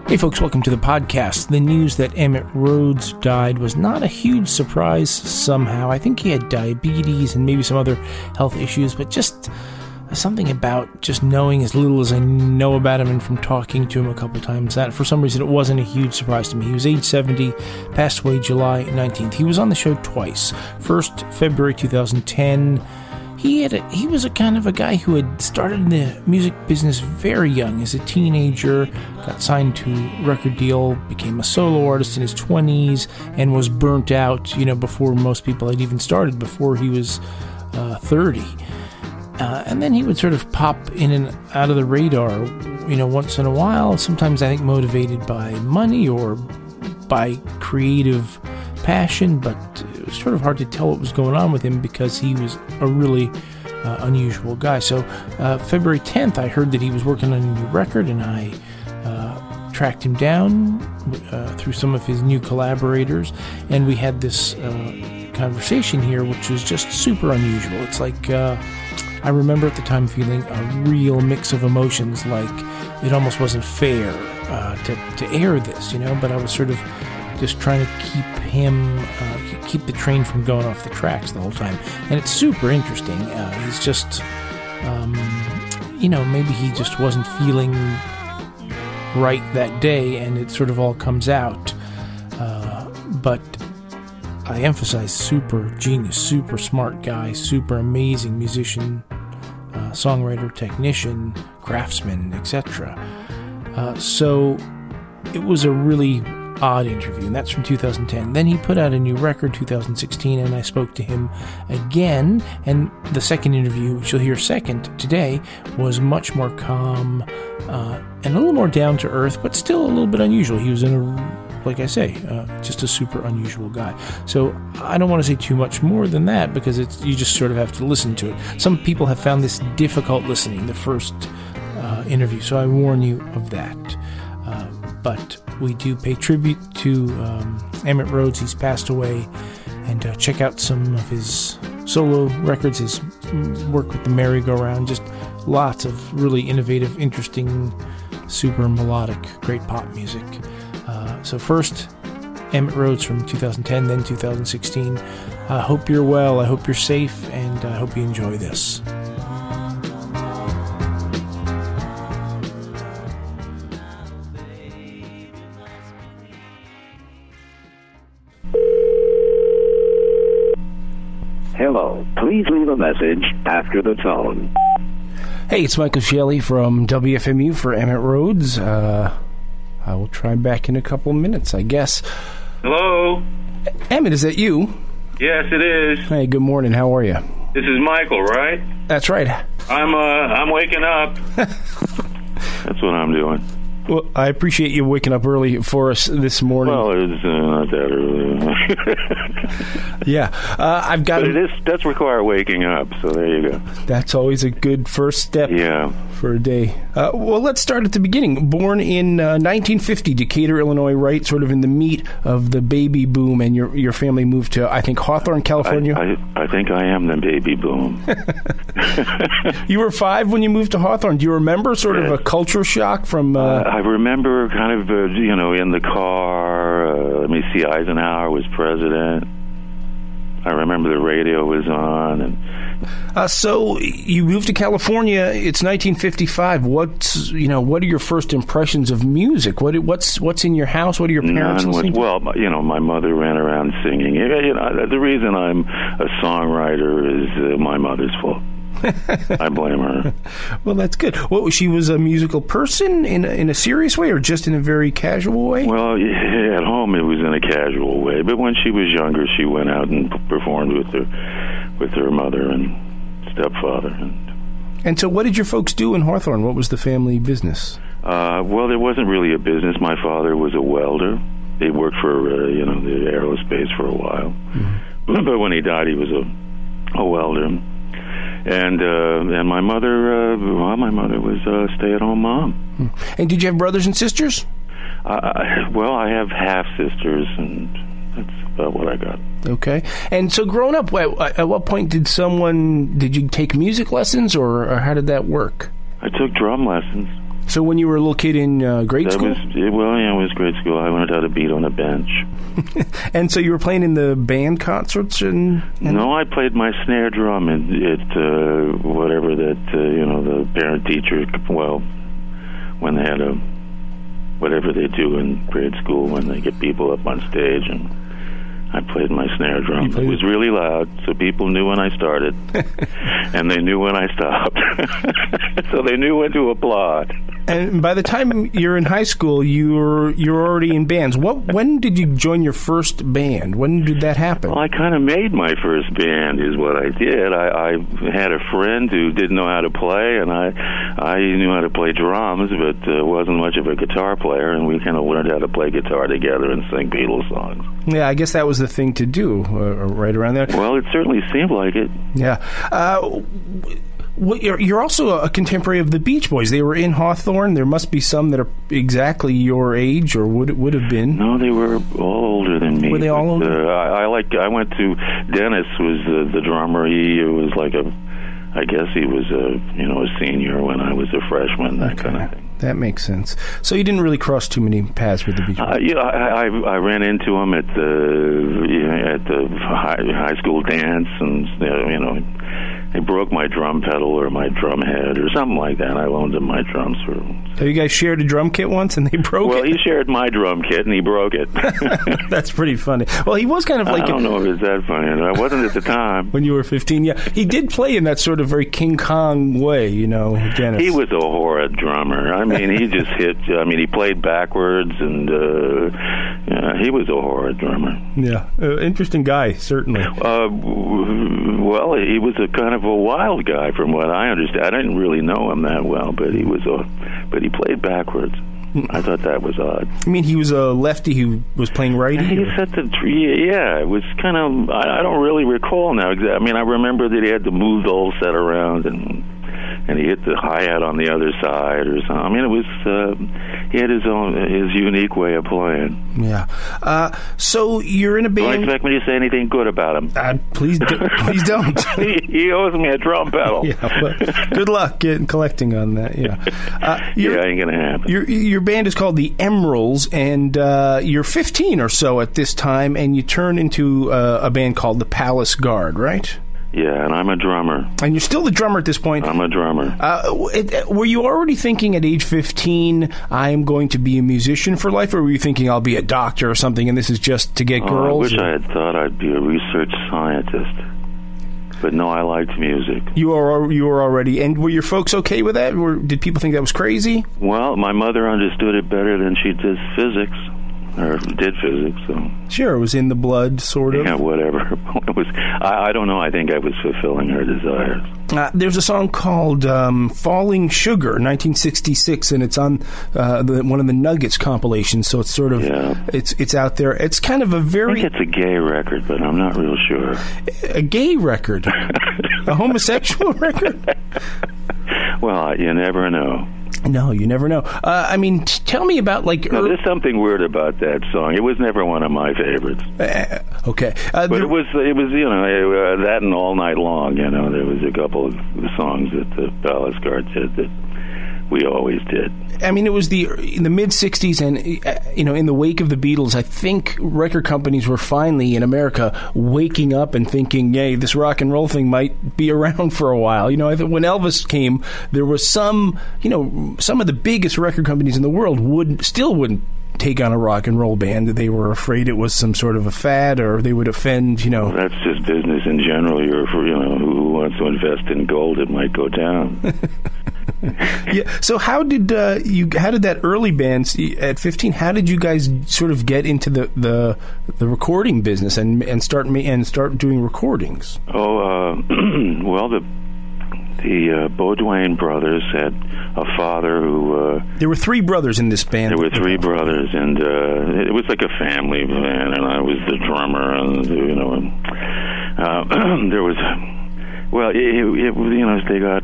Hey folks, welcome to the podcast. The news that Emitt Rhodes died was not a huge surprise somehow. I think he had diabetes and maybe some other health issues, but just something about just knowing as little as I know about him and from talking to him a couple times, that for some reason it wasn't a huge surprise to me. He was age 70, passed away July 19th. He was on the show twice. First, February 2010. He was a kind of a guy who had started in the music business very young. As a teenager, got signed to a record deal, became a solo artist in his 20s, and was burnt out, before most people had even started, before he was 30. And then he would sort of pop in and out of the radar, once in a while, sometimes I think motivated by money or by creative passion, but it was sort of hard to tell what was going on with him because he was a really unusual guy. So February 10th, I heard that he was working on a new record, and I tracked him down through some of his new collaborators, and we had this conversation here, which was just super unusual. It's like I remember at the time feeling a real mix of emotions, like it almost wasn't fair to air this, but I was sort of just trying to keep the train from going off the tracks the whole time. And it's super interesting. He's just, maybe he just wasn't feeling right that day, and it sort of all comes out. But I emphasize super genius, super smart guy, super amazing musician, songwriter, technician, craftsman, etc. So it was a really odd interview, and that's from 2010. Then he put out a new record, 2016, and I spoke to him again, and the second interview, which you'll hear second today, was much more calm and a little more down to earth, but still a little bit unusual. He was like I say, just a super unusual guy. So I don't want to say too much more than that, because you just sort of have to listen to it. Some people have found this difficult listening, the first interview, so I warn you of that. But we do pay tribute to Emitt Rhodes. He's passed away, and check out some of his solo records, his work with the merry-go-round, just lots of really innovative, interesting, super melodic, great pop music. So first, Emitt Rhodes from 2010, then 2016. I hope you're well, I hope you're safe, and I hope you enjoy this. Hello. Please leave a message after the tone. Hey, it's Michael Shelley from WFMU for Emitt Rhodes. I will try back in a couple minutes, I guess. Hello? Emitt, is that you? Yes, it is. Hey, good morning. How are you? This is Michael, right? That's right. I'm waking up. That's what I'm doing. Well, I appreciate you waking up early for us this morning. Well, it's not that early. Yeah. I've got... But does require waking up, so there you go. That's always a good first step for a day. Well, let's start at the beginning. Born in 1950, Decatur, Illinois, right sort of in the meat of the baby boom, and your family moved to, I think, Hawthorne, California? I think I am the baby boom. You were 5 when you moved to Hawthorne. Do you remember sort of a culture shock from... I remember kind of, in the car, let me see, Eisenhower was president. I remember the radio was on. And so you moved to California. It's 1955. What are your first impressions of music? What's in your house? What are your parents listening to? Well, my mother ran around singing. The reason I'm a songwriter is my mother's fault. I blame her. Well, that's good. Well, she was a musical person in a serious way, or just in a very casual way? Well, at home it was in a casual way, but when she was younger, she went out and performed with her mother and stepfather. And so, what did your folks do in Hawthorne? What was the family business? Well, there wasn't really a business. My father was a welder. He worked for the aerospace for a while, but when he died, he was a welder. And my mother, was a stay-at-home mom. And did you have brothers and sisters? I have half-sisters, and that's about what I got. Okay. And so growing up, at what point did you take music lessons, or how did that work? I took drum lessons. So when you were a little kid in grade school? It was grade school. I learned how to beat on a bench. And so you were playing in the band concerts? No, I played my snare drum at whatever that, the parent-teacher, when they had whatever they do in grade school when they get people up on stage, and I played my snare drum. It was really loud, so people knew when I started, and they knew when I stopped. So they knew when to applaud. And by the time you're in high school, you're already in bands. When did you join your first band? When did that happen? Well, I kind of made my first band, is what I did. I had a friend who didn't know how to play, and I knew how to play drums, but wasn't much of a guitar player, and we kind of learned how to play guitar together and sing Beatles songs. Yeah, I guess that was the thing to do right around there. Well, it certainly seemed like it. Yeah. You're also a contemporary of the Beach Boys. They were in Hawthorne. There must be some that are exactly your age or would have been. No, they were all older than me. Were they all older? I went to Dennis was the drummer. He was like I guess he was a senior when I was a freshman. That kind of thing. That makes sense. So you didn't really cross too many paths with the Beach Boys. I ran into him at the high school dance, and he broke my drum pedal or my drum head or something like that. I loaned him my drums for him. So you guys shared a drum kit once, and they broke it? Well, he shared my drum kit, and he broke it. That's pretty funny. Well, he was kind of like... I don't know if it's that funny. I wasn't at the time. When you were 15, yeah. He did play in that sort of very King Kong way, Dennis. He was a horrid drummer. I mean, he just hit... he played backwards, and he was a horrid drummer. Yeah. Interesting guy, certainly. Well, he was a kind of a wild guy, from what I understand. I didn't really know him that well, but he played backwards. I thought that was odd. I mean, he was a lefty who was playing righty? It was kind of... I don't really recall now exactly. I mean, I remember that he had to move the whole set around, and he hit the hi-hat on the other side or something. I mean, it was... he had his unique way of playing. Yeah. So you're in a band... Don't expect me to say anything good about him. Please don't. He owes me a drum pedal. Yeah, but good luck collecting on that. Yeah. Ain't going to happen. Your band is called the Emeralds, and you're 15 or so at this time, and you turn into a band called the Palace Guard, right? Yeah, and I'm a drummer. And you're still the drummer at this point? I'm a drummer. Were you already thinking at age 15, I am going to be a musician for life, or were you thinking I'll be a doctor or something, and this is just to get girls? I wish I had thought I'd be a research scientist. But no, I liked music. You were already, and were your folks okay with that? Did people think that was crazy? Well, my mother understood it better than she did physics. Or did physics, so... Sure, it was in the blood, sort of. Yeah, whatever. It was. I don't know, I think I was fulfilling her desires. There's a song called Falling Sugar, 1966, and it's on one of the Nuggets compilations, so it's sort of... Yeah. It's out there. It's kind of a very... I think it's a gay record, but I'm not real sure. A gay record? A homosexual record? Well, you never know. No, you never know. I mean, tell me about there's something weird about that song. It was never one of my favorites. Okay, but it was that and All Night Long. There was a couple of songs that the Palace Guard did that we always did. I mean, it was in the mid '60s, and in the wake of the Beatles, I think record companies were finally in America waking up and thinking, "Yay, this rock and roll thing might be around for a while." I think when Elvis came, there was some of the biggest record companies in the world wouldn't take on a rock and roll band. They were afraid it was some sort of a fad, or they would offend. Well, that's just business in general. Who wants to invest in gold? It might go down. Yeah. So how did that early band at 15? How did you guys sort of get into the recording business and start doing recordings? Well, the Beaudoin brothers had a father who... there were three brothers in this band. There were three brothers, and it was like a family band, and I was the drummer, and there was... Well, they got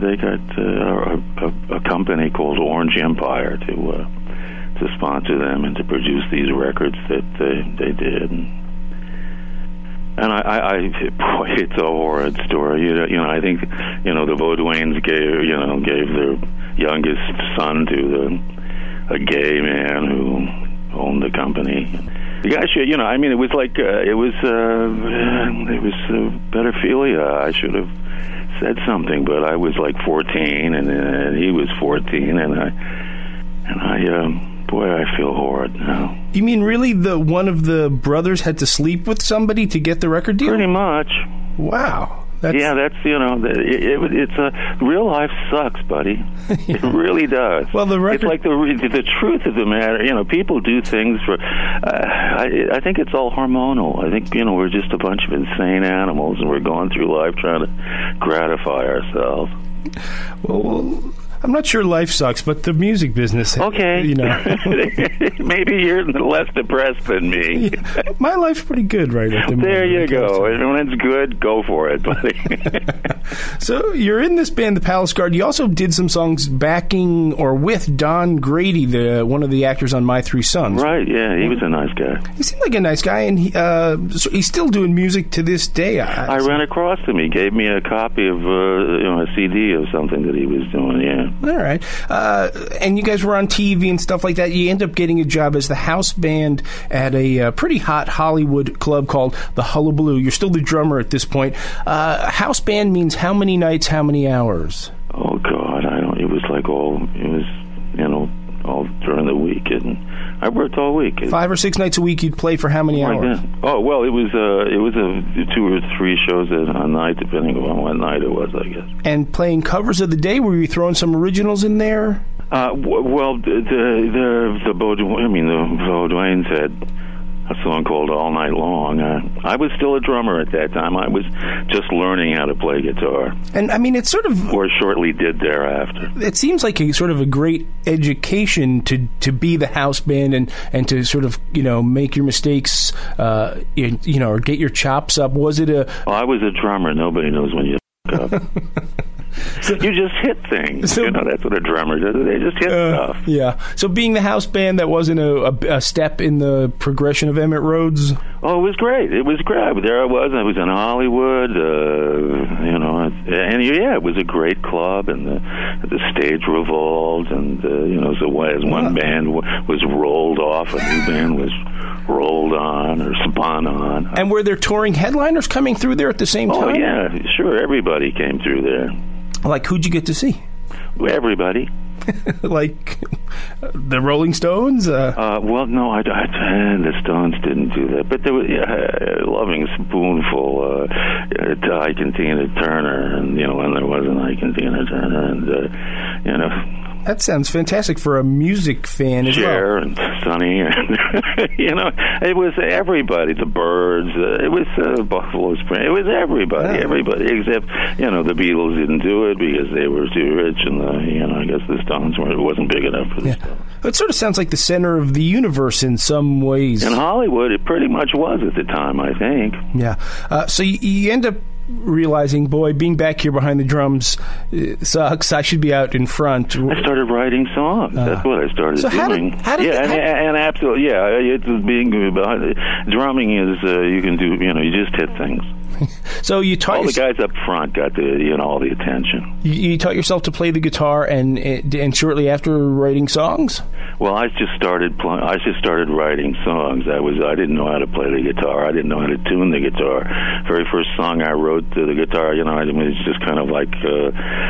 a company called Orange Empire to sponsor them and to produce these records that they did. And boy, it's a horrid story. You know, I think, you know, the Vaudoins gave their youngest son to a gay man who owned the company. The guy should, you know, I mean, it was like it was pedophilia. I should have said something, but I was like 14, and he was 14, and boy, I feel horrid now. You mean really one of the brothers had to sleep with somebody to get the record deal? Pretty much. Wow. That's, you know, it's real life sucks, buddy. It really does. Well, the record... It's like the truth of the matter. You know, people do things for. I think it's all hormonal. I think, you know, we're just a bunch of insane animals, and we're going through life trying to gratify ourselves. Well, I'm not sure life sucks, but the music business. Okay, you know, maybe you're less depressed than me. Yeah, my life's pretty good right at the moment. There you go. And when it's good, go for it, buddy. So you're in this band, the Palace Guard. You also did some songs backing or with Don Grady, one of the actors on My Three Sons. Right? Yeah, he was a nice guy. He seemed like a nice guy, and so he's still doing music to this day. I ran across him. He gave me a copy of a CD of something that he was doing. Yeah. All right. And you guys were on TV and stuff like that. You end up getting a job as the house band at a pretty hot Hollywood club called the Hullabaloo. You're still the drummer at this point. House band means how many nights, how many hours? Oh, God, it was like all during the week, and I worked all week. 5 or 6 nights a week you'd play for how many hours? Oh, well, it was 2 or 3 shows a night, depending on what night it was, I guess. And playing covers of the day, were you throwing some originals in there? Well, the Vaudoins had a song called All Night Long. I was still a drummer at that time. I was just learning how to play guitar. And, I mean, it's sort of... Or shortly did thereafter. It seems like a sort of a great education to be the house band and to sort of, you know, make your mistakes, or get your chops up. Was it a... Well, I was a drummer. Nobody knows when you f*** up. So, you just hit things. So, you know, that's what a drummer does. They just hit stuff. Yeah. So being the house band, that wasn't a step in the progression of Emmett Rhodes? Oh, it was great. It was great. There I was. I was in Hollywood, and it was a great club, and the stage revolved, and, so as one band was rolled off, a new band was rolled on or spun on. And were there touring headliners coming through there at the same time? Oh, yeah. Sure. Everybody came through there. Like, who'd you get to see? Everybody. Like the Rolling Stones? Well, no, the Stones didn't do that. But there was Loving Spoonful, Ike and Tina Turner, and, when there wasn't Ike and Tina Turner, and, That sounds fantastic for a music fan as well. Cher and Sonny, and it was everybody. The Byrds, it was Buffalo Spring. It was everybody, except the Beatles didn't do it because they were too rich, and I guess the Stones it wasn't big enough for the Stones. It sort of sounds like the center of the universe in some ways. In Hollywood, it pretty much was at the time, I think. Yeah. So you end up realizing, boy, being back here behind the drums sucks. I should be out in front. I started writing songs. That's what I started doing. And absolutely, it's being drumming is you can do. You just hit things. So you taught all the guys up front got all the attention. You taught yourself to play the guitar, and shortly after writing songs. Well, I just started writing songs. I didn't know how to play the guitar. I didn't know how to tune the guitar. Very first song I wrote to the guitar, it's just kind of like, it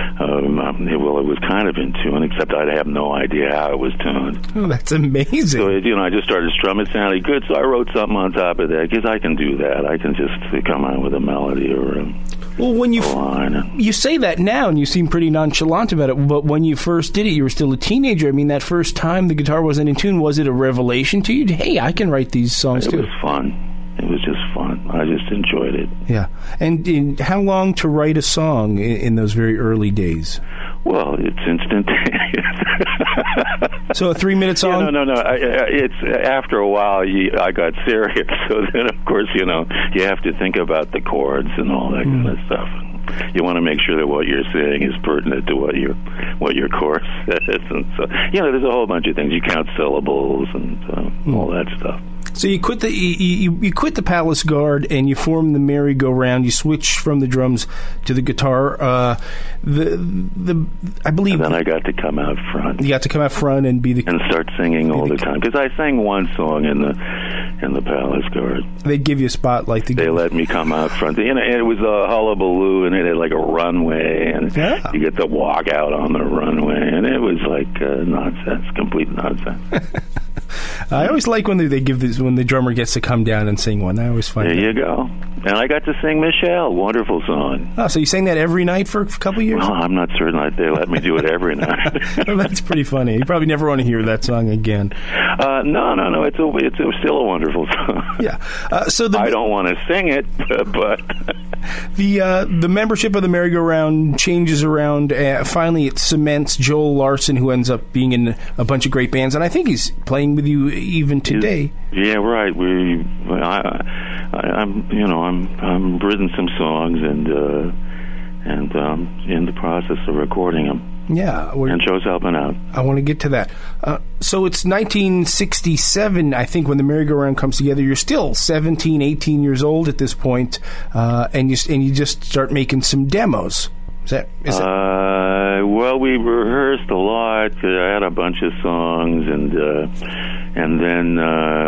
was kind of in tune, except I have no idea how it was tuned. Oh, that's amazing. So I just started strumming. It sounded good, so I wrote something on top of that because I can do that. I can just come out with a melody or a when you line. You say that now, and you seem pretty nonchalant about it. But when you first did it, you were still a teenager. I mean, that first time the guitar wasn't in tune, was it a revelation to you? Hey, I can write these songs too. It was fun. It was just fun. I just enjoyed it. Yeah. And how long to write a song in those very early days? Well, it's instantaneous. So a 3-minute song? No. It's after a while I got serious. So then, of course, you have to think about the chords and all that kind of stuff. You want to make sure that what you're saying is pertinent to what your chorus says, and so there's a whole bunch of things. You count syllables and all that stuff. So you quit you quit the Palace Guard and you form the Merry-Go-Round. You switch from the drums to the guitar. I believe. And then I got to come out front. You got to come out front and and start singing all the time, because I sang one song in the Palace Guard. They'd give you a spot like they let me come out front. And it was a hullabaloo, and it had like a runway, and you get to walk out on the runway, and it was like nonsense, complete nonsense. I always like when they give this, when the drummer gets to come down and sing one. I always find there you go. And I got to sing Michelle, wonderful song. Oh, so you sang that every night for a couple of years? Well, I'm not certain they let me do it every night. Well, that's pretty funny. You probably never want to hear that song again. No. It's still a wonderful song. Yeah. So I don't want to sing it, but the membership of the Merry-Go-Round changes around. Finally, it cements Joel Larson, who ends up being in a bunch of great bands, and I think he's playing with you even today. Yeah, right. I'm written some songs and in the process of recording them. Yeah. And Joe's helping out. I want to get to that. So it's 1967, I think, when the Merry-Go-Round comes together. You're still 17, 18 years old at this point, and you just start making some demos. Is that? Well, we rehearsed a lot. I had a bunch of songs, and then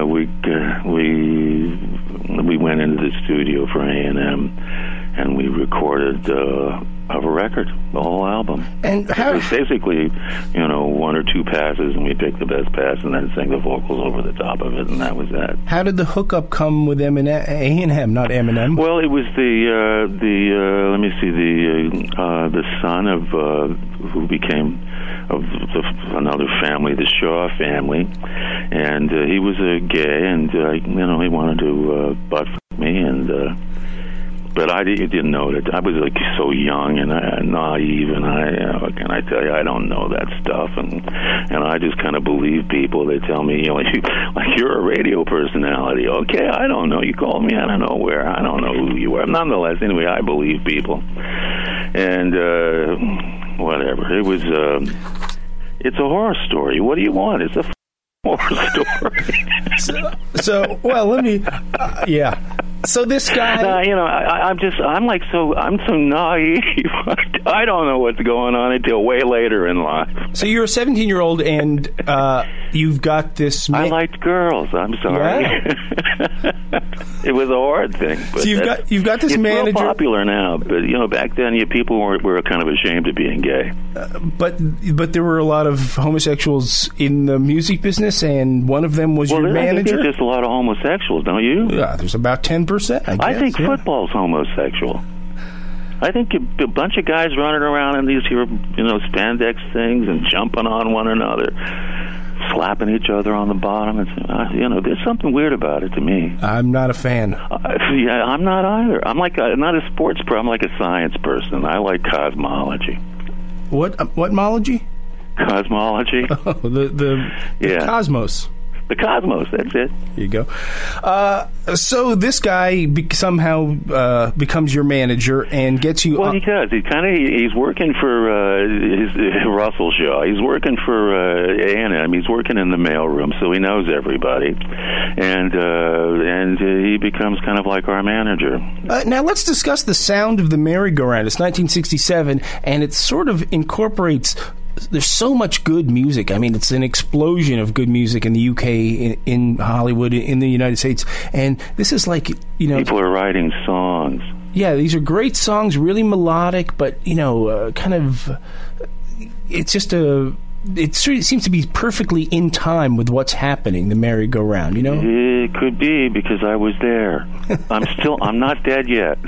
we went into the studio for A&M, and we recorded a record, the whole album. And how? It was basically, one or two passes, and we picked the best pass, and then sang the vocals over the top of it, and that was that. How did the hookup come with A&M, not Eminem? Well, it was the son of who became of another family, the Shaw family, and he was a gay, and he wanted to butt me, and. But I didn't know it. I was like so young and naive, and can I tell you, I don't know that stuff, and I just kind of believe people. They tell me, like you're a radio personality. Okay, I don't know. You called me out of nowhere. I don't know who you are. Nonetheless, anyway, I believe people, and whatever. It was. It's a horror story. What do you want? It's a horror story. so well, let me. Yeah. So this guy, I'm so naive. I don't know what's going on until way later in life. So you're a 17-year-old, and you've got this. I liked girls. I'm sorry. Yeah. It was a hard thing. But so you've got this manager. It's real popular now, but back then, people were kind of ashamed of being gay. But there were a lot of homosexuals in the music business, and one of them was your manager. I think there's just a lot of homosexuals, don't you? Yeah, there's about 10%. I think football's homosexual. I think a bunch of guys running around in these spandex things and jumping on one another, slapping each other on the bottom. There's something weird about it to me. I'm not a fan. Yeah, I'm not either. I'm not a sports pro. I'm like a science person. I like cosmology. Whatmology? Cosmology. Oh, the cosmos. The cosmos, that's it. There you go. So this guy somehow becomes your manager and gets you... Well, he does. He's working for Russell Shaw. He's working for A&M. He's working in the mailroom, so he knows everybody. And he becomes kind of like our manager. Now, let's discuss the sound of the Merry-Go-Round. It's 1967, and it sort of incorporates... There's so much good music. I mean, it's an explosion of good music in the UK, in Hollywood, in the United States. And this is like, people are writing songs. Yeah, these are great songs, really melodic, but, kind of... It's just it seems to be perfectly in time with what's happening, the Merry-Go-Round, It could be, because I was there. I'm not dead yet.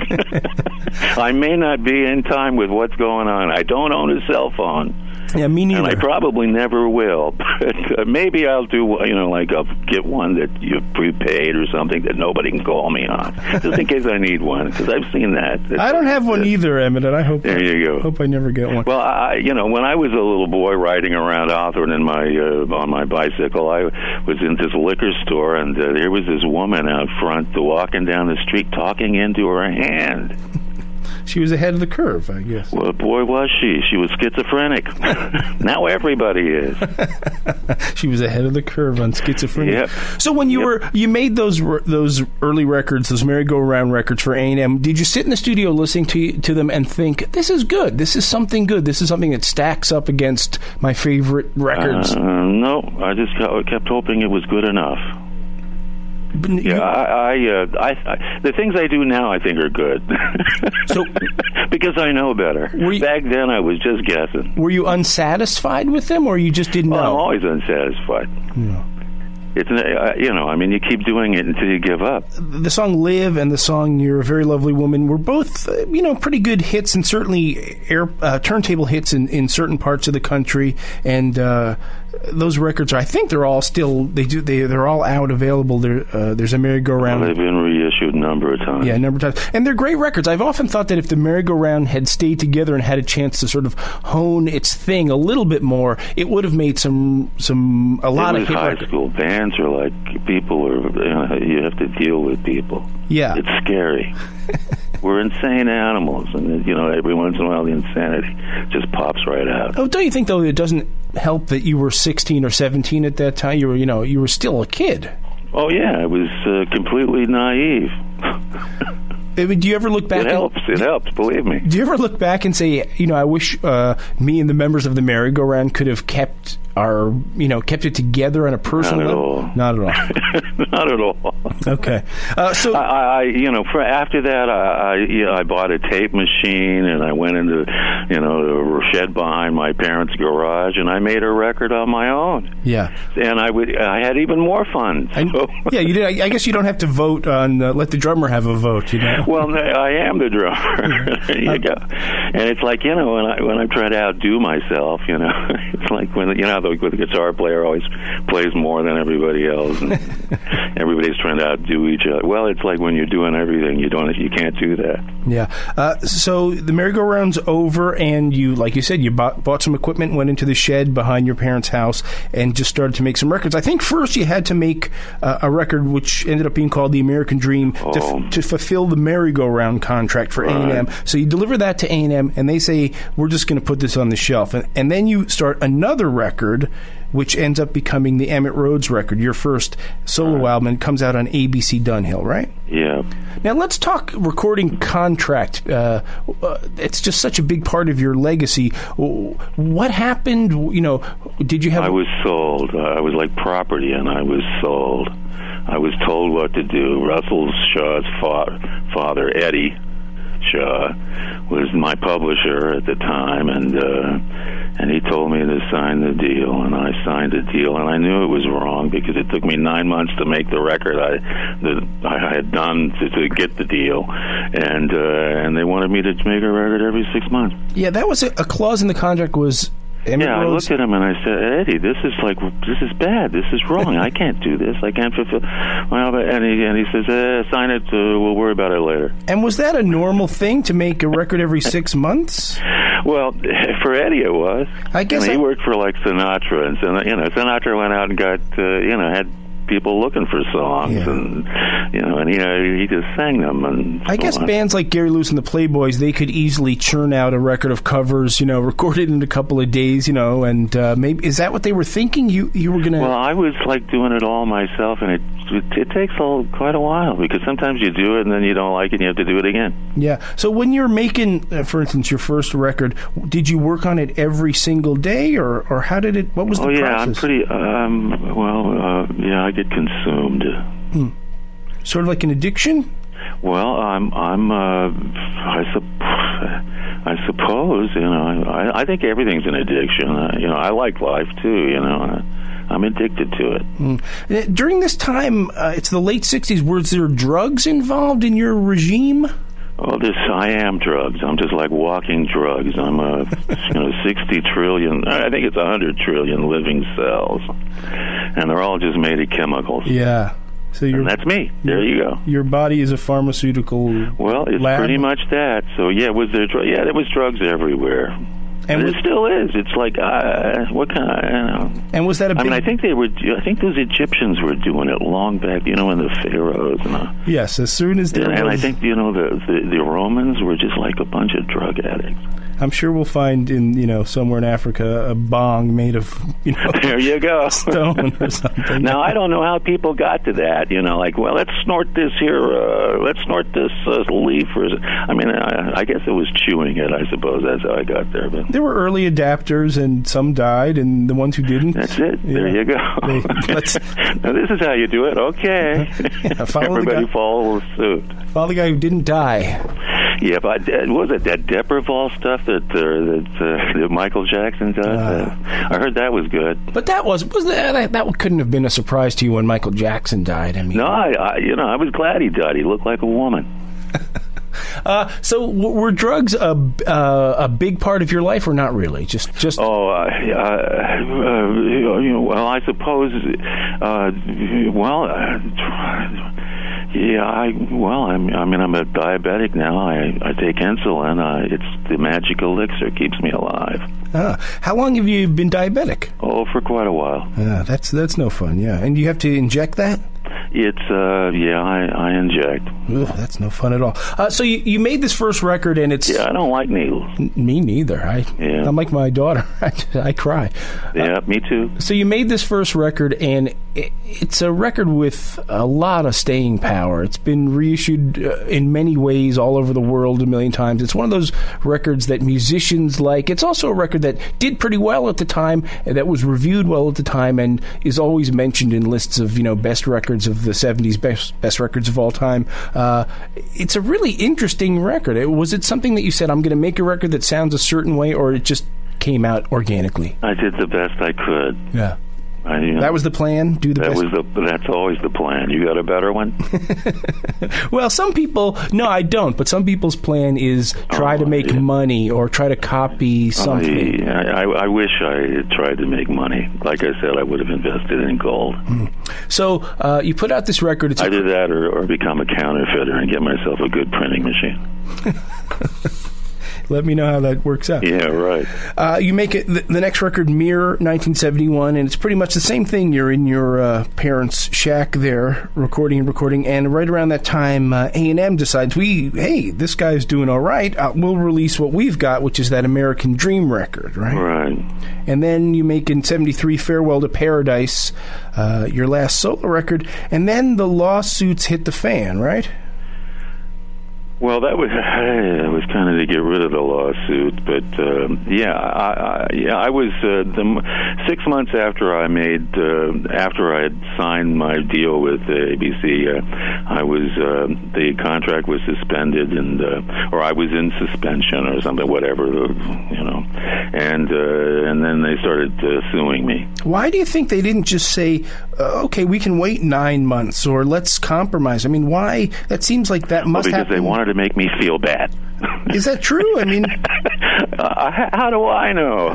I may not be in time with what's going on. I don't own a cell phone. Yeah, me neither. And I probably never will. But maybe I'll do, I'll get one that you've prepaid or something that nobody can call me on, just in case I need one, because I've seen that. I don't have one either, Emmett, and I hope there you go. Hope I never get one. Well, when I was a little boy riding around Hawthorne in my on my bicycle, I was in this liquor store, and there was this woman out front walking down the street talking into her hand. She was ahead of the curve, I guess. Well, boy, was she. She was schizophrenic. Now everybody is. She was ahead of the curve on schizophrenia. Yep. So when you made those early records, those merry-go-round records for A&M, did you sit in the studio listening to them and think, this is good, this is something good, this is something that stacks up against my favorite records? No, I just kept hoping it was good enough. The things I do now I think are good. So, because I know better. Back then I was just guessing. Were you unsatisfied with them, or you just didn't know? I'm always unsatisfied. Yeah. It's you keep doing it until you give up. The song "Live" and the song "You're a Very Lovely Woman" were both pretty good hits, and certainly turntable hits in certain parts of the country. And those records I think they're all still they're all out available. There's a merry-go-round. Well, they've been reissued a number of times. Yeah, a number of times, and they're great records. I've often thought that if the merry-go-round had stayed together and had a chance to sort of hone its thing a little bit more, it would have made a lot of hit high records. School bands are like people you have to deal with people. Yeah, it's scary. We're insane animals, and every once in a while the insanity just pops right out. Oh, don't you think though it doesn't help that you were 16 or 17 at that time? You were still a kid. Oh yeah, I was completely naive. I mean, do you ever look back? It helps, believe me. Do you ever look back and say, I wish me and the members of the merry-go-round could have kept it together on a personal level? Not at all. Not at all. Okay. So after that, I bought a tape machine and I went into the shed behind my parents' garage and I made a record on my own. Yeah. And I had even more fun. So. Yeah, you did. I guess you don't have to vote on let the drummer have a vote. Well, I am the drummer. There you go. And it's like when I try to outdo myself, it's like when the guitar player always plays more than everybody else, and everybody's trying to outdo each other. Well, it's like when you're doing everything, you can't do that. Yeah. So the merry-go-round's over, and you, like you said, you bought some equipment, went into the shed behind your parents' house, and just started to make some records. I think first you had to make a record which ended up being called The American Dream to fulfill the merry-go-round contract for A&M. So you deliver that to A&M, and they say, we're just going to put this on the shelf. And then you start another record, which ends up becoming the Emmett Rhodes record, your first solo album, and comes out on ABC Dunhill, right? Yeah. Now let's talk recording contract. It's just such a big part of your legacy. What happened? Did you have... I was sold. I was like property, and I was sold. I was told what to do. Russell Shaw's father, Eddie Shaw, was my publisher at the time, and he told me to sign the deal, and I signed the deal, and I knew it was wrong because it took me 9 months to make the record I had done to get the deal, and they wanted me to make a record every 6 months. Yeah, that was a clause in the contract was... Emmett Rhodes. I looked at him and I said, Eddie, this is bad. This is wrong. I can't do this. I can't fulfill. And he says, sign it. We'll worry about it later. And was that a normal thing to make a record every 6 months? Well, for Eddie it was. I guess he worked for like Sinatra, and Sinatra went out and got had people looking for songs, and he just sang them. And I guess bands like Gary Lewis and the Playboys, they could easily churn out a record of covers, record it in a couple of days, and maybe is that what they were thinking? You were gonna? Well, I was like doing it all myself, and it takes quite a while because sometimes you do it and then you don't like it, and you have to do it again. Yeah. So when you're making, for instance, your first record, did you work on it every single day, or how did it? What was the process? I'm pretty. I get consumed. Sort of like an addiction? Well, I suppose, I think everything's an addiction. I like life too, I'm addicted to it. During this time, it's the late 60s, was there drugs involved in your regime? Well, I am drugs. I'm just like walking drugs. I'm 60 trillion, I think it's 100 trillion living cells. And they're all just made of chemicals. Yeah. So and that's me. There you go. Your body is a pharmaceutical Well, it's lab. Pretty much that. So, was there drugs? Yeah, there was drugs everywhere. And it still is. It's like, what kind of, you know. And was that a big... I mean, I think those Egyptians were doing it long back, you know, in the pharaohs. Yes, as soon as there was... And I think, you know, the Romans were just like a bunch of drug addicts. I'm sure we'll find in, you know, somewhere in Africa a bong made of, you know, there you go, stone or something. Now, I don't know how people got to that, you know, like, well, let's snort this here, let's snort this leaf. I mean, I guess it was chewing it, I suppose. That's how I got there. But there were early adapters, and some died, and the ones who didn't. That's it. Yeah. There you go. Now, this is how you do it. Okay. Yeah, everybody follows suit. Follow the guy who didn't die. Yeah, but was it that Depreval stuff that Michael Jackson does? I heard that was good. But that that couldn't have been a surprise to you when Michael Jackson died. I mean, no, I was glad he died. He looked like a woman. So were drugs a big part of your life, or not really? Just. Oh, you know, well, I suppose. Yeah, I'm a diabetic now. I take insulin. It's the magic elixir, keeps me alive. How long have you been diabetic? Oh, for quite a while. That's no fun. Yeah, and you have to inject that? It's I inject. Ugh, that's no fun at all. So you made this first record, and it's... Yeah, I don't like needles. Me neither. I'm like my daughter. I cry. Yeah, me too. So you made this first record, and it's a record with a lot of staying power. It's been reissued in many ways all over the world a million times. It's one of those records that musicians like. It's also a record that did pretty well at the time, and that was reviewed well at the time, and is always mentioned in lists of, you know, best records of the 70s, best records of all time. It's a really interesting record. Was it something that you said, I'm going to make a record that sounds a certain way, or it just came out organically? I did the best I could. Yeah. That was the plan? That's always the plan. You got a better one? Well, some people... No, I don't. But some people's plan is try to make money or try to copy something. I wish I tried to make money. Like I said, I would have invested in gold. So you put out this record. Either that or become a counterfeiter and get myself a good printing machine. Let me know how that works out. Yeah, right. You make it the next record, Mirror, 1971, and it's pretty much the same thing. You're in your parents' shack there, recording, and right around that time, A&M decides, hey, this guy's doing all right. We'll release what we've got, which is that American Dream record, right? Right. And then you make in 73, Farewell to Paradise, your last solo record, and then the lawsuits hit the fan, right? Well, that was kind of to get rid of the lawsuit, but I was 6 months after I had signed my deal with ABC. The contract was suspended, or I was in suspension or something, whatever, you know, and then they started suing me. Why do you think they didn't just say, okay, we can wait 9 months, or let's compromise? I mean, why? That seems like that must happen. Because they wanted to make me feel bad. Is that true? I mean, how do I know?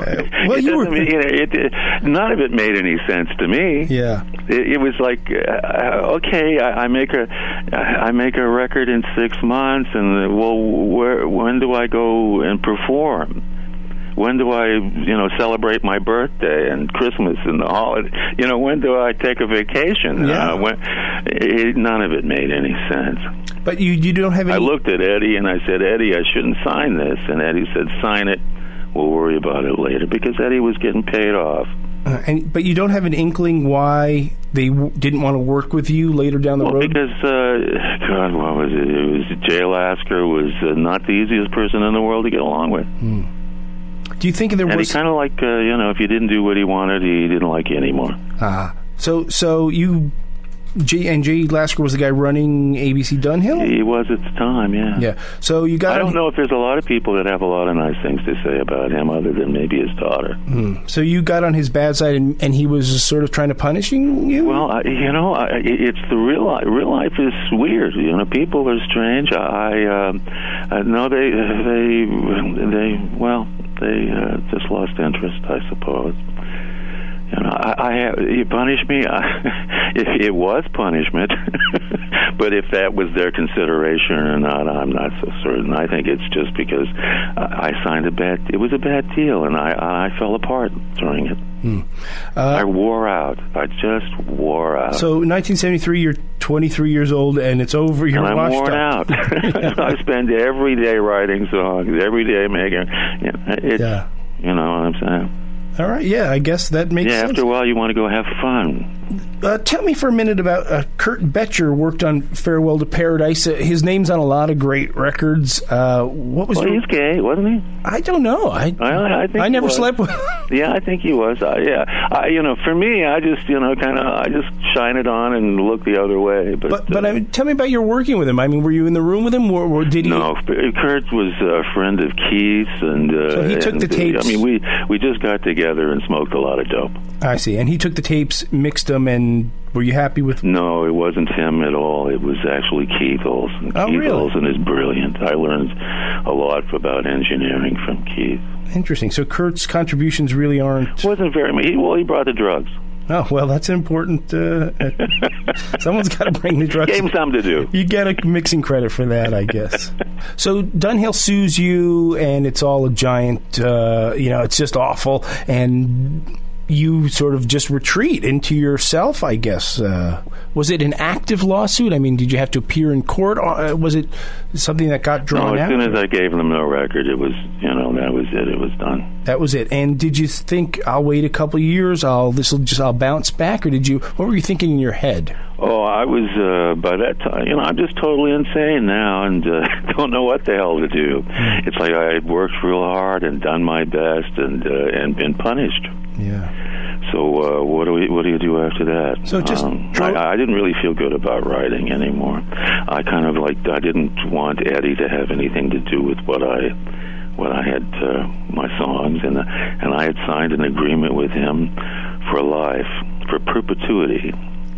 None of it made any sense to me. Yeah, it was like, okay, I make a record in 6 months, and when do I go and perform? When do I, celebrate my birthday and Christmas and the holiday? When do I take a vacation? Yeah. None of it made any sense. But you don't have any... I looked at Eddie and I said, Eddie, I shouldn't sign this. And Eddie said, sign it. We'll worry about it later. Because Eddie was getting paid off. But you don't have an inkling why they didn't want to work with you later down the road? Because, God, what was it? It was Jay Lasker was not the easiest person in the world to get along with. Do you think there was... And he kind of like, if you didn't do what he wanted, he didn't like you anymore. So you... Jay Lasker was the guy running ABC Dunhill? He was at the time, yeah. Yeah. So you got... I don't know if there's a lot of people that have a lot of nice things to say about him other than maybe his daughter. So you got on his bad side and he was sort of trying to punish you? Well, it's the real life. Real life is weird. People are strange. They just lost interest, I suppose. You know, you punish me. It was punishment, but if that was their consideration or not, I'm not so certain. I think it's just because I signed it was a bad deal, and I fell apart during it. I wore out. I just wore out. So, 1973, you're 23 years old, and it's over. You're and I'm washed worn up. out. I spend every day writing songs, every day making. You know what I'm saying? All right, yeah, I guess that makes sense. After a while, you want to go have fun. Tell me for a minute about Kurt Betcher worked on Farewell to Paradise. His name's on a lot of great records. What was? Well, he's gay, wasn't he? I don't know. I think I never slept with. Yeah, I think he was. For me, I just I just shine it on and look the other way. But I mean, tell me about your working with him. I mean, were you in the room with him, or did he? No, Kurt was a friend of Keith's, and so he took the tapes. I mean, we just got together and smoked a lot of dope. I see, and he took the tapes, mixed them, and were you happy with? No, it wasn't him at all. It was actually Keith Olsen. Oh, Keith really? Olsen is brilliant. I learned a lot about engineering from Keith. Interesting. So Kurt's contributions really aren't. Wasn't very much. He brought the drugs. Oh, well, that's important. Someone's got to bring the drugs. Gave him something to do. You get a mixing credit for that, I guess. So Dunhill sues you, and it's all a giant, it's just awful. And you sort of just retreat into yourself, I guess. Was it an active lawsuit? I mean, did you have to appear in court? Was it something that got drawn out? No, as soon as I gave them no record, it was, that was it. It was done. That was it. And did you think, I'll wait a couple of years, I'll bounce back? Or what were you thinking in your head? Oh, I was, by that time, I'm just totally insane now and don't know what the hell to do. It's like I had worked real hard and done my best and been punished. Yeah. So what do you do after that? So just I didn't really feel good about writing anymore. I kind of I didn't want Eddie to have anything to do with what I had my songs, and I had signed an agreement with him for life, for perpetuity.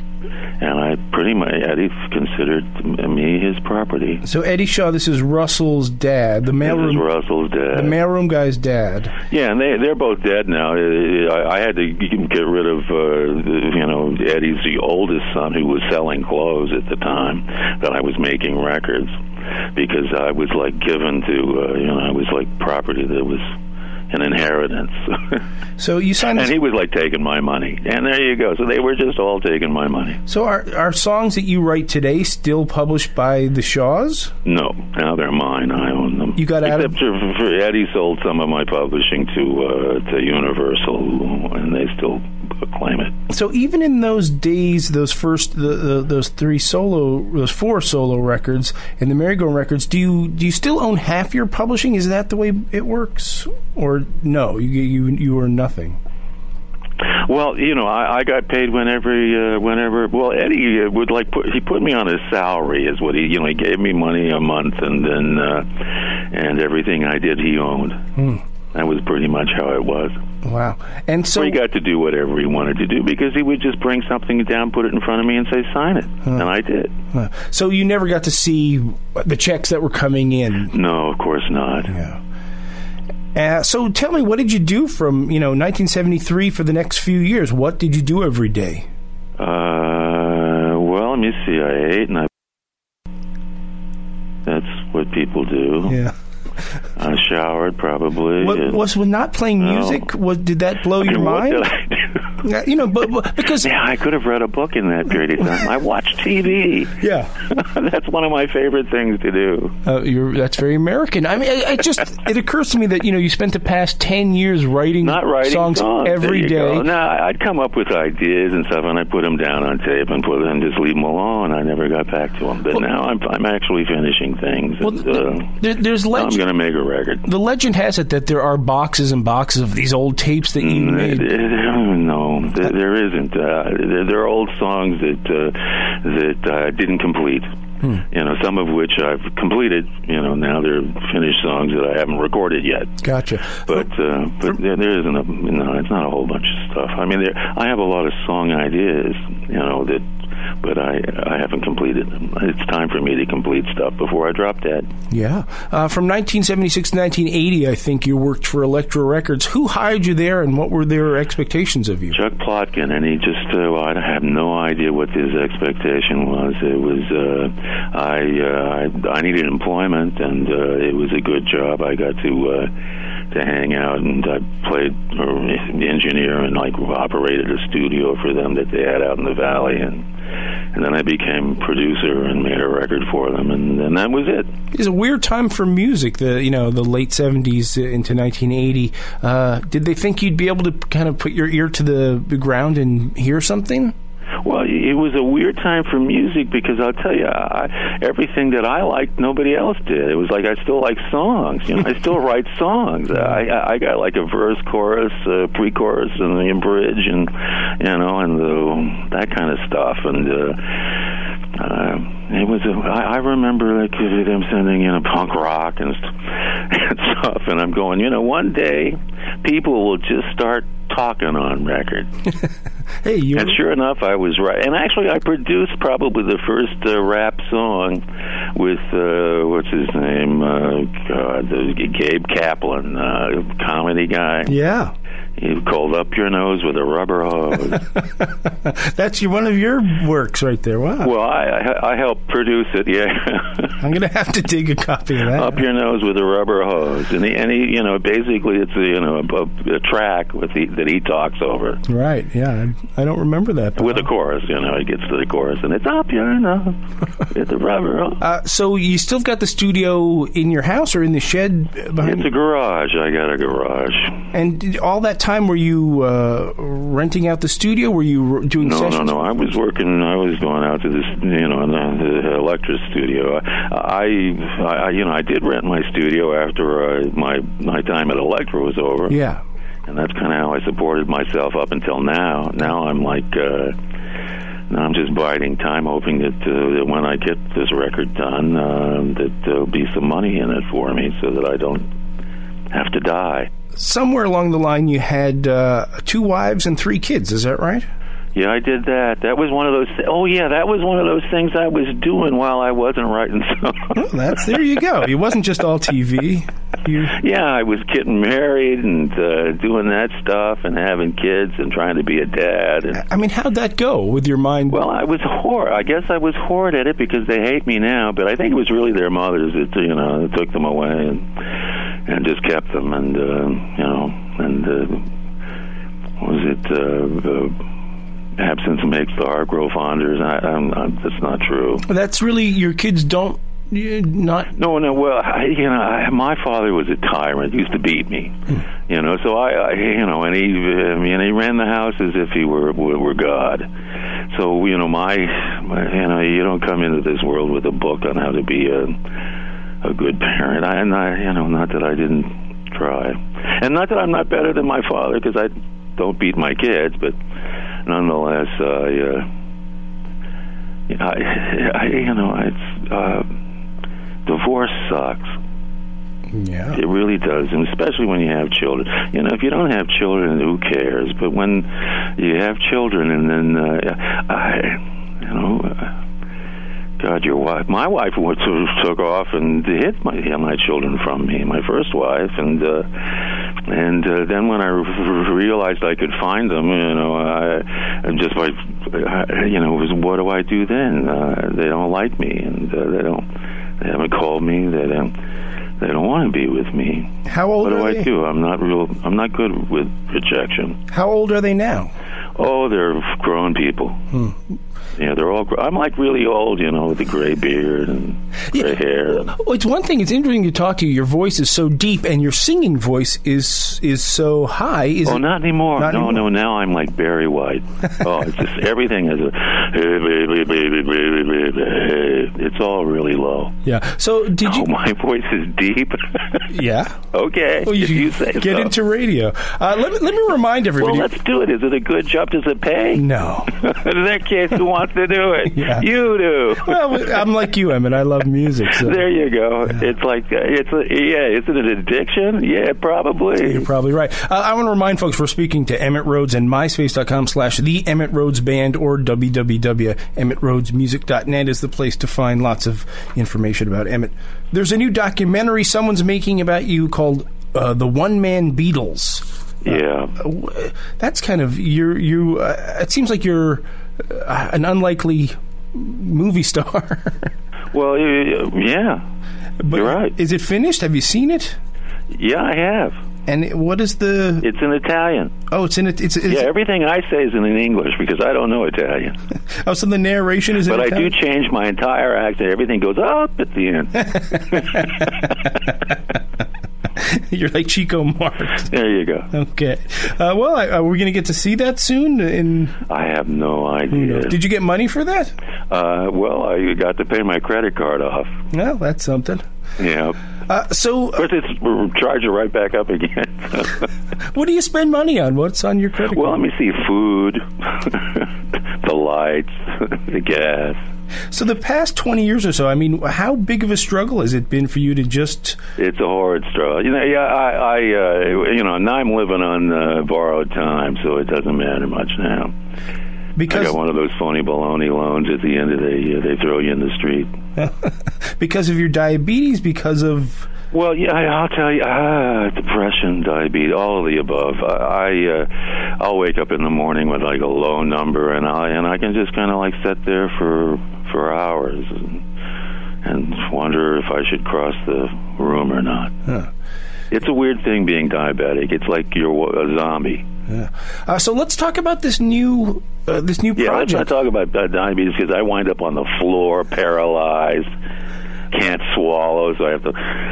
And Eddie considered me his property. So Eddie Shaw, this is Russell's dad, the mailroom. This is Russell's dad, the mailroom guy's dad. Yeah, and they're both dead now. I had to get rid of Eddie's the oldest son, who was selling clothes at the time that I was making records, because I was given to I was property that was an inheritance. So you signed, and he was taking my money, and there you go. So they were just all taking my money. So are songs that you write today still published by the Shaws? No, now they're mine. I own them. You got out except for Eddie sold some of my publishing to Universal, and they still claim it. So even in those days, those first those four solo records and the Merry-Go-Round records, do you still own half your publishing? Is that the way it works, or no? You earn nothing. Well, I got paid whenever. Well, Eddie would he put me on his salary, is what he gave me money a month, and then and everything I did he owned. That was pretty much how it was. Wow. And so he got to do whatever he wanted to do, because he would just bring something down, put it in front of me, and say, sign it. And I did. So you never got to see the checks that were coming in? No, of course not. Yeah. So tell me, what did you do from 1973 for the next few years? What did you do every day? Well, let me see. I ate, and that's what people do. Yeah. I showered, probably. Was not playing music? Did that blow your mind? What did I do? But because I could have read a book in that period of time. I watched TV. Yeah, that's one of my favorite things to do. That's very American. I mean, it occurs to me that you spent the past 10 years writing songs every day. No, I'd come up with ideas and stuff, and I put them down on tape and just leave them alone. I never got back to them. But now I'm actually finishing things. There's legend. I'm going to make a record. The legend has it that there are boxes and boxes of these old tapes that you made. No, there isn't. There are old songs that I didn't complete. Some of which I've completed. Now they're finished songs that I haven't recorded yet. Gotcha. But there isn't it's not a whole bunch of stuff. I mean, I have a lot of song ideas. That but I haven't completed them. It's time for me to complete stuff before I drop dead. Yeah. From 1976 to 1980, I think you worked for Elektra Records. Who hired you there, and what were their expectations of you? Chuck Plotkin, and he just, I have no idea what his expectation was. It was, I needed employment, and it was a good job. I got to hang out, and I played engineer and operated a studio for them that they had out in the valley, and then I became producer and made a record for them, and that was it. It's a weird time for music, the late 70s into 1980. Did they think you'd be able to kind of put your ear to the ground and hear something? Well, it was a weird time for music because I'll tell you, everything that I liked, nobody else did. It was like I still like songs. I still write songs. I got like a verse, chorus, pre-chorus, and the bridge, and and that kind of stuff. And it was. I remember like them sending in a punk rock and stuff, and I'm going. One day, people will just start talking on record. Hey, and sure enough, I was right. And actually, I produced probably the first rap song with what's his name? Gabe Kaplan, comedy guy. Yeah. He called Up Your Nose with a Rubber Hose. That's one of your works right there. Wow. Well, I helped produce it. Yeah. I'm going to have to dig a copy of that. Up Your Nose with a Rubber Hose, and he basically it's a track that he talks over. Right. Yeah. I don't remember that. With a chorus, it gets to the chorus, and it's Up Your Nose with the Rubber Hose. So you still got the studio in your house or in the shed behind? It's a garage. I got a garage. And all that time, were you renting out the studio? Were you doing sessions? No. I was working. I was going out to this, the Elektra studio. I did rent my studio after my time at Elektra was over. Yeah. And that's kind of how I supported myself up until now. Now I'm like, now I'm just biding time, hoping that when I get this record done, that there'll be some money in it for me so that I don't have to die. Somewhere along the line, you had 2 wives and 3 kids. Is that right? Yeah, I did that. That was one of those. That was one of those things I was doing while I wasn't writing songs. Well, there you go. It wasn't just all TV. Yeah, I was getting married and doing that stuff and having kids and trying to be a dad. I mean, how'd that go with your mind? Well, I was I guess I was horrid at it because they hate me now. But I think it was really their mothers that that took them away and just kept them. And was it? Absence makes the heart grow fonder. That's not true. That's really your kids don't. Not no. Well, my father was a tyrant. He used to beat me. So I and he ran the house as if he were God. So you don't come into this world with a book on how to be a good parent. Not that I didn't try, and not that I'm not better than my father because I don't beat my kids, but. Nonetheless, divorce sucks. Yeah, it really does, and especially when you have children. If you don't have children, who cares? But when you have children, and then God, my wife took off and hid my children from me, my first wife, and then when I realized I could find them, I'm just like, what do I do then? They don't like me, and they haven't called me. They don't want to be with me. How old are they? What do I do? I'm not good with rejection. How old are they now? Oh, they're grown people. Yeah, they're all. I'm like really old, with the gray beard and gray hair. Well, it's one thing. It's interesting to talk to you. Your voice is so deep, and your singing voice is so high. Not anymore. No. Now I'm like Barry White. It's just everything is it's all really low. Yeah. So did you? My voice is deep. Yeah. Okay. Well, you say get into radio. Let me remind everybody. Well, let's do it. Is it a good job? stuff? Does it pay? No. In that case, who wants to do it? Yeah. You do. Well, I'm like you, Emmett. I love music. So. There you go. Yeah. It's like, is it an addiction? Yeah, probably. You're probably right. I want to remind folks we're speaking to Emmett Rhodes and myspace.com/The Emmett Rhodes Band or www.emmettrhodesmusic.net is the place to find lots of information about Emmett. There's a new documentary someone's making about you called The One Man Beatles. Yeah. That's kind of, it seems like you're an unlikely movie star. Well, yeah. But you're right. Is it finished? Have you seen it? Yeah, I have. And what is the... It's in Italian. Oh, it's in it. Yeah, everything I say is in English because I don't know Italian. Oh, so the narration is in Italian? But I Italian? do change my entire accent. Everything goes up at the end. You're like Chico Marx. There you go. Okay. Well, are we going to get to see that soon? I have no idea. Did you get money for that? Well, I got to pay my credit card off. Well, that's something. Yeah. Of course, we'll charge it right back up again. What do you spend money on? What's on your credit card? Well, let me see. Food, the lights, the gas. So the past 20 years or so, I mean, how big of a struggle has it been for you to just... It's a horrid struggle. You know, now I'm living on borrowed time, so it doesn't matter much now. Because I got one of those phony baloney loans at the end of the year. They throw you in the street. Because of your diabetes? Because of... Well, yeah, I'll tell you, depression, diabetes, all of the above. I'll wake up in the morning with like a low number, and I can just kind of like sit there for hours and wonder if I should cross the room or not. Huh. It's a weird thing being diabetic. It's like you're a zombie. Yeah. So let's talk about this new project. Yeah, let's not talk about diabetes because I wind up on the floor, paralyzed. Can't swallow, so I have to,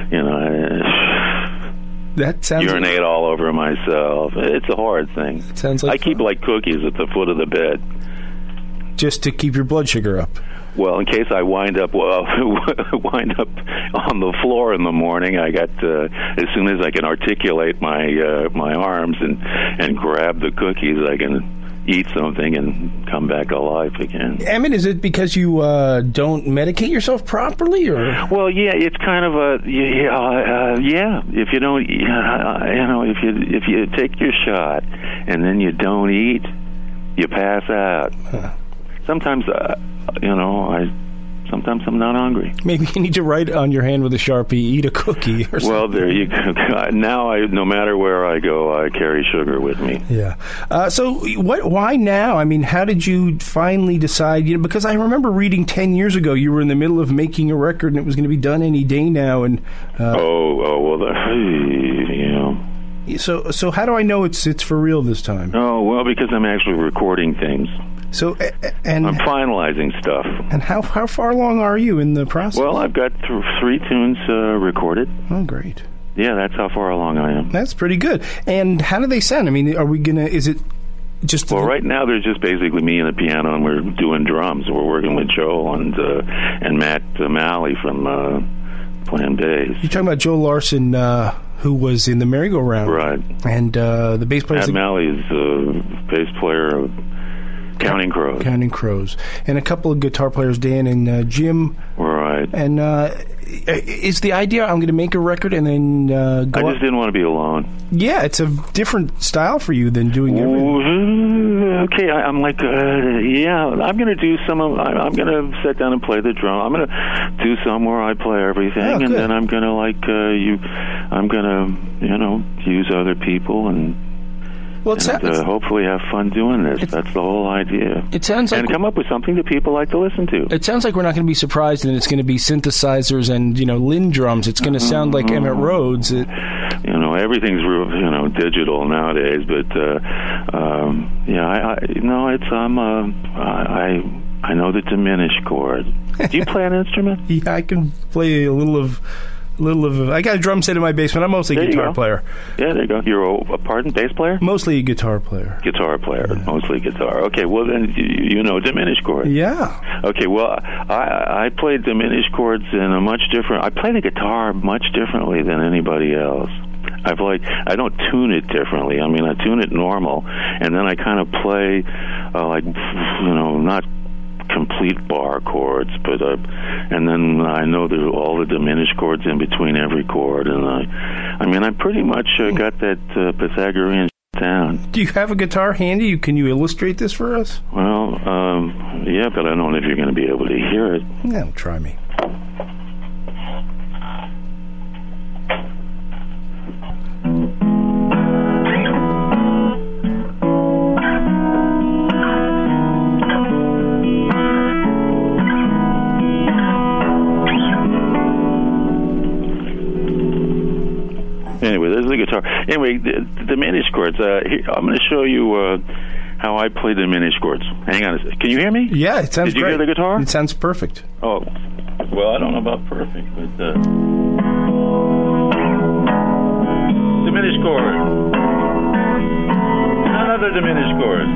that sounds urinate all over myself. It's a horrid thing. It sounds like I keep like cookies at the foot of the bed, just to keep your blood sugar up. Well, in case I wind up on the floor in the morning, I got as soon as I can articulate my arms and grab the cookies, I can eat something and come back alive again. Emmett, is it because you don't medicate yourself properly, or? Well, yeah, it's kind of yeah. If you don't, if you take your shot and then you don't eat, you pass out. Huh. Sometimes, sometimes I'm not hungry. Maybe you need to write on your hand with a Sharpie, eat a cookie or something. Well, there you go. Now, no matter where I go, I carry sugar with me. Yeah. So why now? I mean, how did you finally decide? Because I remember reading 10 years ago, you were in the middle of making a record and it was going to be done any day now. And So how do I know it's for real this time? Oh, well, because I'm actually recording things. So, and I'm finalizing stuff. And how far along are you in the process? Well, I've got 3 tunes recorded. Oh, great. Yeah, that's how far along I am. That's pretty good. And how do they sound? I mean, is it just... Well, right now they're just basically me and the piano, and we're doing drums. We're working with Joe and Matt Malley from Plan Bass. You're talking about Joe Larson, who was in the merry-go-round. Right. And the bass player... Matt Malley is the bass player of Counting Crows. Counting Crows. And a couple of guitar players, Dan and Jim. Right. And is the idea I'm going to make a record and then go I just didn't want to be alone. Yeah, it's a different style for you than doing everything. Okay, I'm like, I'm going to do I'm going to sit down and play the drum. I'm going to do some where I play everything, and then I'm going to I'm going to, use other people and hopefully have fun doing this. That's the whole idea. It sounds like... And come up with something that people like to listen to. It sounds like we're not going to be surprised that it's going to be synthesizers and, Linn drums. It's going to sound like Emmett Rhodes. Everything's digital nowadays, but I know the diminished chord. Do you play an instrument? Yeah, I can play a little of. I got a drum set in my basement. I'm mostly a guitar player. Yeah, there you go. You're bass player? Mostly a guitar player. Guitar player, mostly guitar. Okay, well then you know diminished chords. Yeah. Okay, well I played diminished chords in a much different. I play the guitar much differently than anybody else. I don't tune it differently. I mean, I tune it normal, and then I kind of play not complete bar chords, but and then I know there's all the diminished chords in between every chord, and I pretty much got that Pythagorean down. Do you have a guitar handy? Can you illustrate this for us? Well, yeah, but I don't know if you're going to be able to hear it. Yeah, try me. Anyway, there's the guitar. Anyway, the diminished chords. I'm going to show you how I play diminished chords. Hang on a second. Can you hear me? Yeah, it sounds great. Did you hear the guitar? It sounds perfect. Oh, well, I don't know about perfect, but diminished chord. Another diminished chord.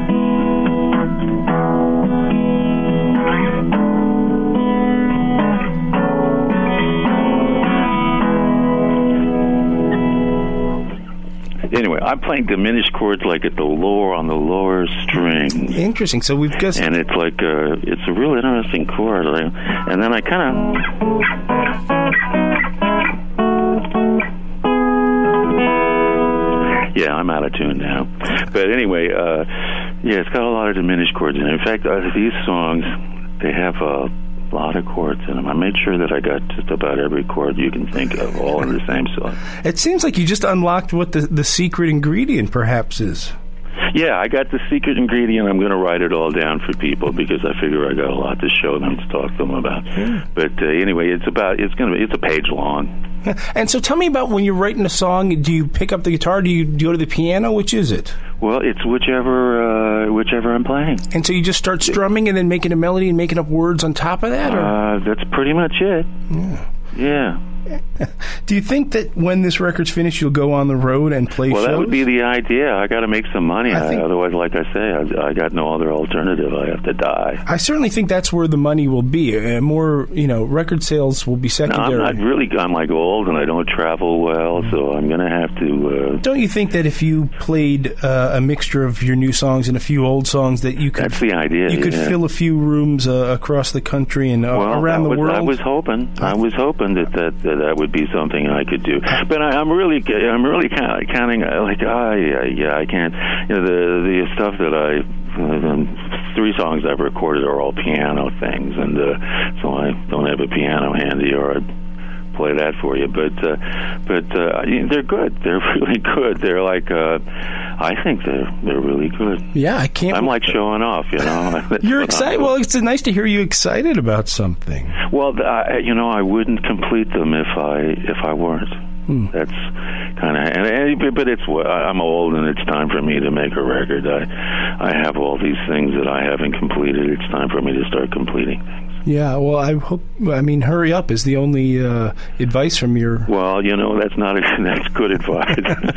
Anyway, I'm playing diminished chords like on the lower string. Interesting. So we've just... And it's like it's a real interesting chord. And then I kind of... Yeah, I'm out of tune now. But anyway, it's got a lot of diminished chords in it. In fact, these songs, they have a lot of chords in them. I made sure that I got just about every chord you can think of, all in the same song. It seems like you just unlocked what the secret ingredient perhaps is. Yeah, I got the secret ingredient. I'm going to write it all down for people because I figure I got a lot to show them, to talk to them about. Yeah. But anyway, it's a page long. And so tell me about when you're writing a song, do you pick up the guitar? Do you go to the piano? Which is it? Well, it's whichever I'm playing. And so you just start strumming and then making a melody and making up words on top of that? Or? That's pretty much it. Yeah. Do you think that when this record's finished, you'll go on the road and play shows? Well, that would be the idea. I got to make some money. Otherwise, like I say, I got no other alternative. I have to die. I certainly think that's where the money will be. More, record sales will be secondary. No, I'm like old and I don't travel well, so I'm going to have to... Don't you think that if you played a mixture of your new songs and a few old songs that you could... That's the idea, You could fill a few rooms across the country and around the world? I was hoping that would be something I could do, but I'm really kind of counting like I can't. The stuff that the 3 songs I've recorded are all piano things, and so I don't have a piano handy, or I'd play that for you. But they're good. They're really good. They're like I think they're really good. Yeah, I can't. I'm like showing off, You're excited. Well, it's nice to hear you excited about something. Well, I wouldn't complete them if I weren't. That's kind of, but I'm old and it's time for me to make a record. I have all these things that I haven't completed. It's time for me to start completing things. Yeah, well, hurry up is the only advice from your... Well, that's good advice.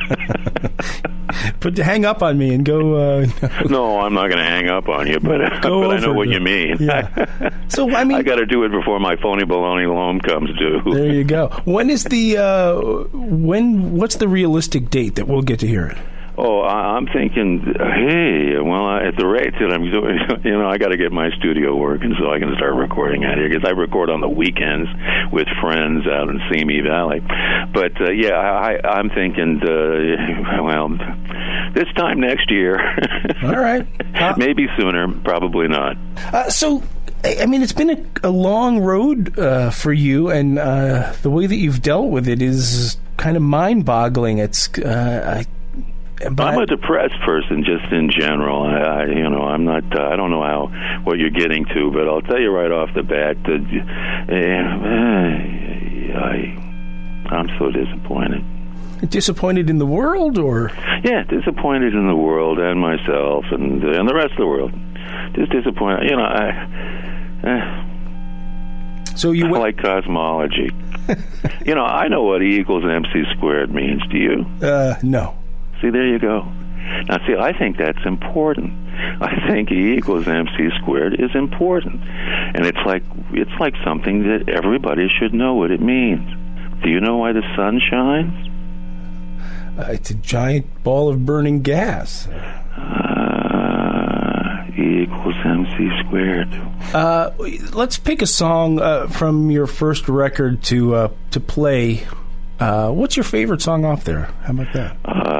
But hang up on me and go... No, I'm not going to hang up on you, but I know what you mean. Yeah. So, I got to do it before my phony baloney loan comes due. There you go. When is what's the realistic date that we'll get to hear it? Oh, I'm thinking, hey, well, at the rate that I'm doing, I got to get my studio working so I can start recording out here, because I record on the weekends with friends out in Simi Valley. But, I'm thinking, this time next year. All right. Maybe sooner, probably not. It's been a long road for you, and the way that you've dealt with it is kind of mind-boggling. I'm a depressed person just in general. I'm not. I don't know what you're getting to, but I'll tell you right off the bat that I'm so disappointed. Disappointed in the world, or? Yeah, disappointed in the world and myself and the rest of the world. Just disappointed. So you I like cosmology. I know what E equals MC squared means. Do you? No. See, there you go. Now, I think that's important. I think E equals MC squared is important, and it's like something that everybody should know what it means. Do you know why the sun shines? It's a giant ball of burning gas. E equals MC squared. Let's pick a song from your first record to play. What's your favorite song off there? How about that?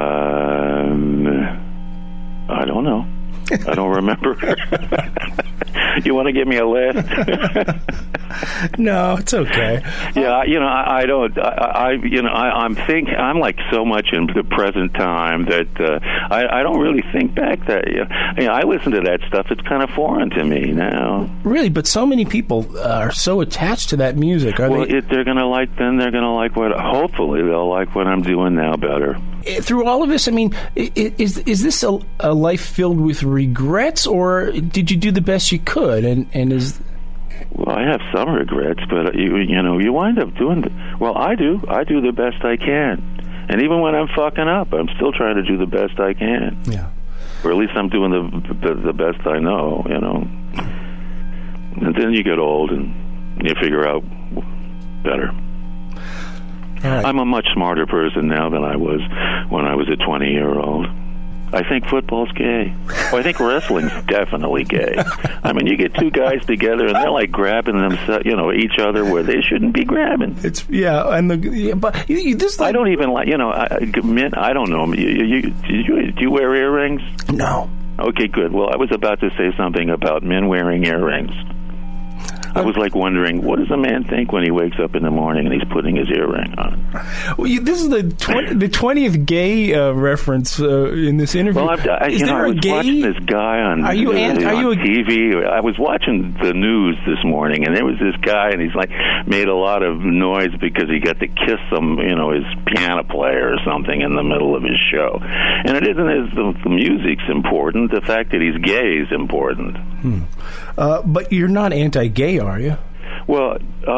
I don't know. I don't remember. You want to give me a list? No, it's okay. Yeah, I don't. I'm like so much in the present time that I don't really think back. That I listen to that stuff. It's kind of foreign to me now. Really, but so many people are so attached to that music. They're going to like. Then they're going to like what. Hopefully, they'll like what I'm doing now better. Through all of this, I mean, is this a life filled with regrets, or did you do the best you could? And is well, I have some regrets, but you wind up doing. I do the best I can, and even when I'm fucking up, I'm still trying to do the best I can. Yeah, or at least I'm doing the best I know. And then you get old and you figure out better. Right. I'm a much smarter person now than I was when I was a 20-year-old. I think football's gay. Well, I think wrestling's definitely gay. I mean, you get two guys together and they're like grabbing themselves, each other where they shouldn't be grabbing. But this. I don't even like, men. I don't know. Do you wear earrings? No. Okay, good. Well, I was about to say something about men wearing earrings. I was like wondering, what does a man think when he wakes up in the morning and he's putting his earring on? Well, this is the 20th gay reference in this interview. Well, I was watching this guy on TV. I was watching the news this morning, and there was this guy, and he's like made a lot of noise because he got to kiss some, his piano player or something in the middle of his show. And it isn't as the music's important. The fact that he's gay is important. But you're not anti-gay, are you? Well,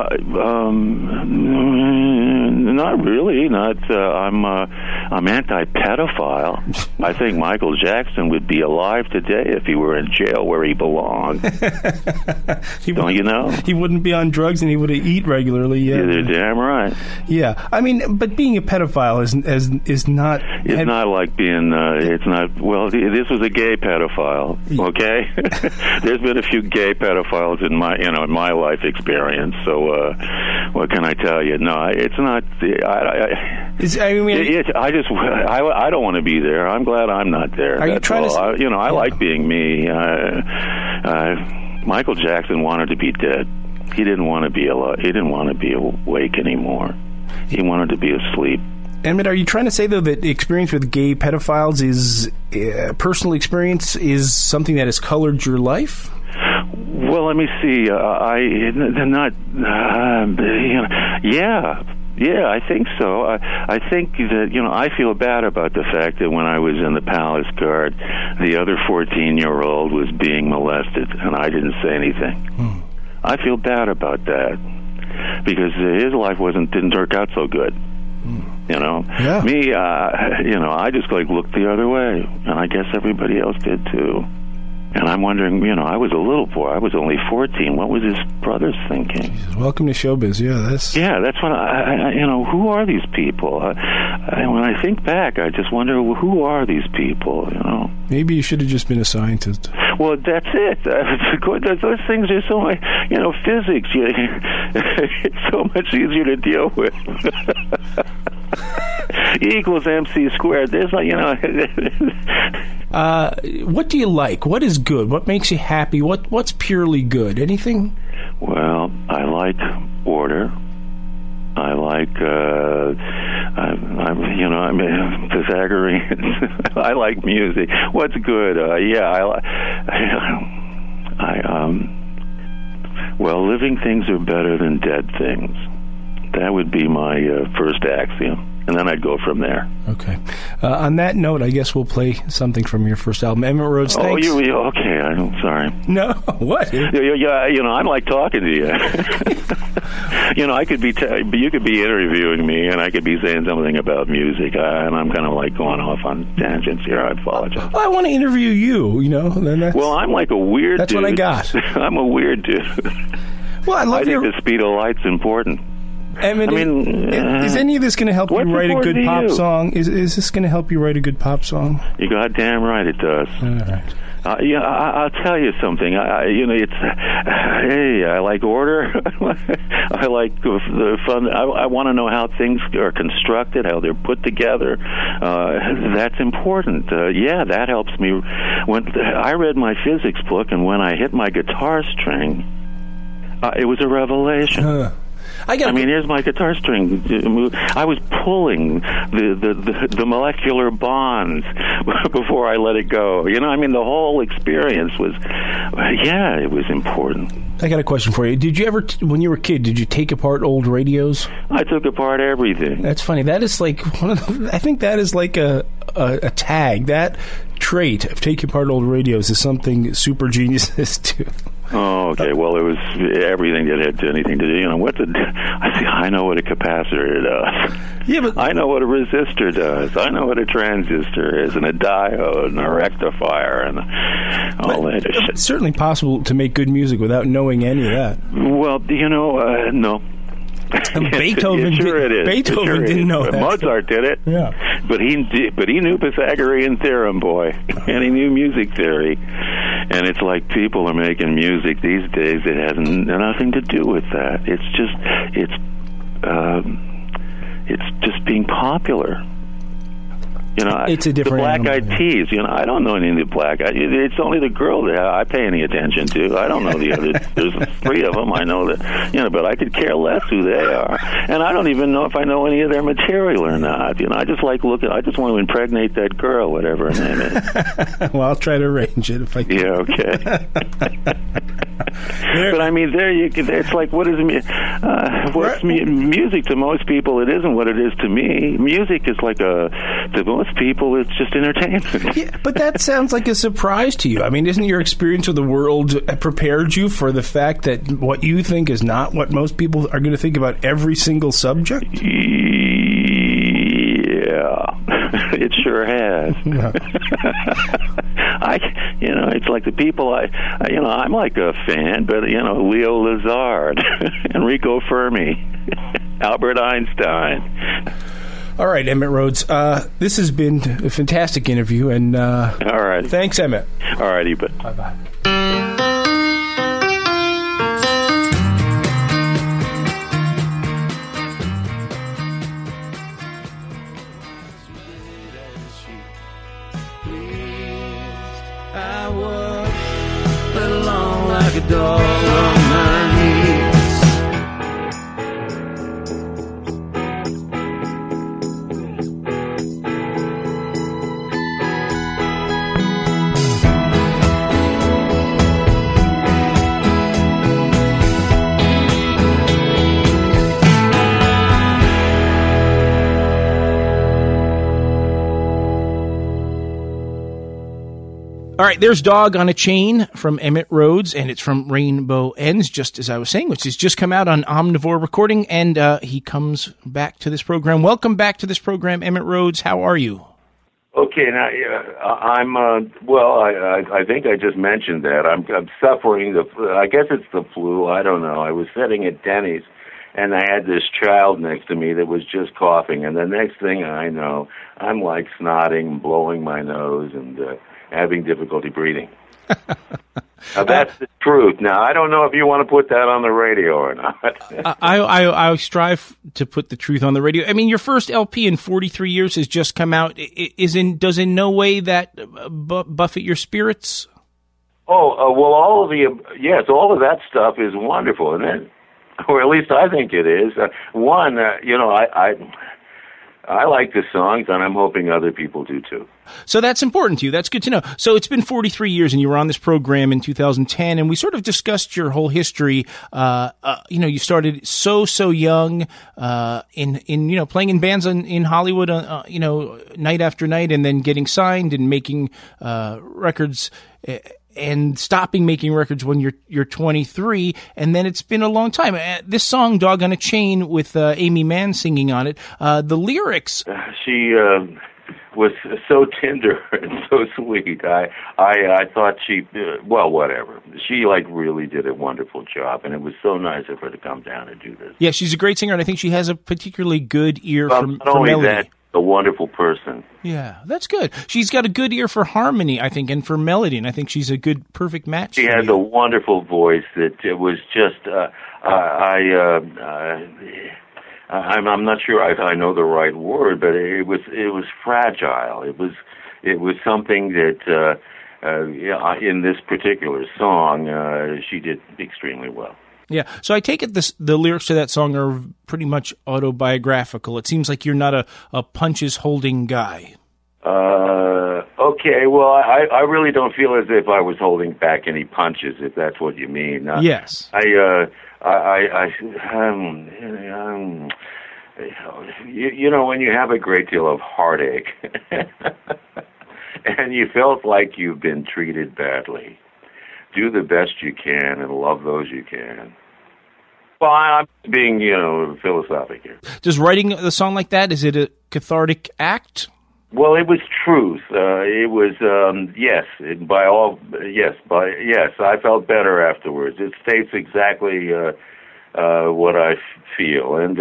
not really. I'm anti-pedophile. I think Michael Jackson would be alive today if he were in jail where he belonged. Don't you know? He wouldn't be on drugs and he would eat regularly. Yeah, you're damn right. Yeah, I mean, but being a pedophile is not. It's not like being. It's not. Well, this was a gay pedophile. Okay, there's been a few gay pedophiles in my life experience. So what can I tell you? No, it's not. I don't want to be there. I'm glad I'm not there. Are you trying to? I like being me. Michael Jackson wanted to be dead. He didn't want to be alive. He didn't want to be awake anymore. He wanted to be asleep. Emmett, are you trying to say, though, that the experience with gay pedophiles is personal experience is something that has colored your life? Well, let me see. Yeah, I think so. I think that, I feel bad about the fact that when I was in the Palace Guard, the other 14-year-old was being molested, and I didn't say anything. I feel bad about that because his life didn't work out so good. Yeah. Me, I just looked the other way, and I guess everybody else did too. And I'm wondering, I was a little boy. I was only 14. What was his brothers thinking? Jesus, welcome to showbiz. That's what who are these people? When I think back, I just wonder, who are these people? Maybe you should have just been a scientist. Well, that's it. Those things are so much, physics. It's so much easier to deal with. E equals MC squared. There's what do you like? What is good? What makes you happy? What's purely good? Anything? Well, I like order. I like I'm Pythagorean. I like music. What's good? Well, living things are better than dead things. That would be my first axiom. And then I'd go from there. Okay. On that note, I guess we'll play something from your first album, Emmett Rhodes. Thanks. Oh, okay. I'm sorry. No, what? I'm like talking to you. I could be. You could be interviewing me, and I could be saying something about music, and I'm kind of like going off on tangents here. I apologize. Well, I want to interview you. Well, I'm like a weird. That's dude. What I got. I'm a weird dude. Well, I think the speed of light's important. Emmett, is any of this going to help you write a good pop song? Is this going to help you write a good pop song? You're goddamn right it does. All right. I'll tell you something. I like order. I like the fun. I want to know how things are constructed, how they're put together. That's important. That helps me. When I read my physics book, and when I hit my guitar string, it was a revelation. Here's my guitar string. I was pulling the molecular bonds before I let it go. The whole experience was, it was important. I got a question for you. Did you ever, when you were a kid, did you take apart old radios? I took apart everything. That's funny. That is like I think that is like a tag. That trait of taking apart old radios is something super geniuses do. Oh, okay. Well, it was everything that had anything to do. I know what a capacitor does. Yeah, but I know what a resistor does. I know what a transistor is, and a diode, and a rectifier, and all that shit. It's certainly possible to make good music without knowing any of that. Well, no. Beethoven didn't know that. Mozart did it. Yeah. But he knew Pythagorean theorem, boy. And he knew music theory. And it's like people are making music these days that has nothing to do with that. It's just being popular. It's a different the Black Eyed Peas. I don't know any of the Black Eyed. It's only the girl that I pay any attention to. I don't know the other. There's 3 of them. I know that. But I could care less who they are, and I don't even know if I know any of their material or not. I just like looking. I just want to impregnate that girl, whatever her name is. Well, I'll try to arrange it if I can. Yeah. Okay. But there you. It's like what is music to most people? It isn't what it is to me. Music is like to most people, it's just entertainment. Yeah, but that sounds like a surprise to you. Isn't your experience with the world prepared you for the fact that what you think is not what most people are going to think about every single subject? Yeah, it sure has. Yeah. It's like the people I'm like a fan, but Leo Lazard, Enrico Fermi, Albert Einstein. All right, Emmett Rhodes. This has been a fantastic interview, and all right. Thanks, Emmett. All righty, but bye. I was let alone like a dog on my knees. All right, there's Dog on a Chain from Emmett Rhodes, and it's from Rainbow Ends, just as I was saying, which has just come out on Omnivore Recording, and he comes back to this program. Welcome back to this program, Emmett Rhodes. How are you? Okay, now I'm I think I just mentioned that I'm suffering I guess it's the flu. I don't know. I was sitting at Denny's, and I had this child next to me that was just coughing, and the next thing I know, I'm like snotting, blowing my nose, and having difficulty breathing. Now, that's the truth. Now, I don't know if you want to put that on the radio or not. I strive to put the truth on the radio. Your first LP in 43 years has just come out. Does in no way that buffet your spirits? Well, all of that stuff is wonderful, isn't it? Or at least I think it is. I like the songs, and I'm hoping other people do too. So that's important to you. That's good to know. So it's been 43 years, and you were on this program in 2010, and we sort of discussed your whole history. You started so young in playing in bands in Hollywood, night after night, and then getting signed and making records. And stopping making records when you're 23, and then it's been a long time. This song, Dog on a Chain, with Amy Mann singing on it, the lyrics... was so tender and so sweet. I thought she, well, whatever. She really did a wonderful job, and it was so nice of her to come down and do this. Yeah, she's a great singer, and I think she has a particularly good ear for melody. That, a wonderful person. Yeah, that's good. She's got a good ear for harmony, I think, and for melody, and I think she's a good, perfect match. She has a wonderful voice that it was just. I'm not sure I know the right word, but it was fragile. It was something that in this particular song she did extremely well. Yeah, so I take it the lyrics to that song are pretty much autobiographical. It seems like you're not a punches-holding guy. Okay, well, I really don't feel as if I was holding back any punches, if that's what you mean. Yes. You know, when you have a great deal of heartache and you felt like you've been treated badly, do the best you can and love those you can. Well, I'm being, philosophic here. Does writing a song like that, is it a cathartic act? Well, it was truth. It was, yes. I felt better afterwards. It states exactly what I feel. And,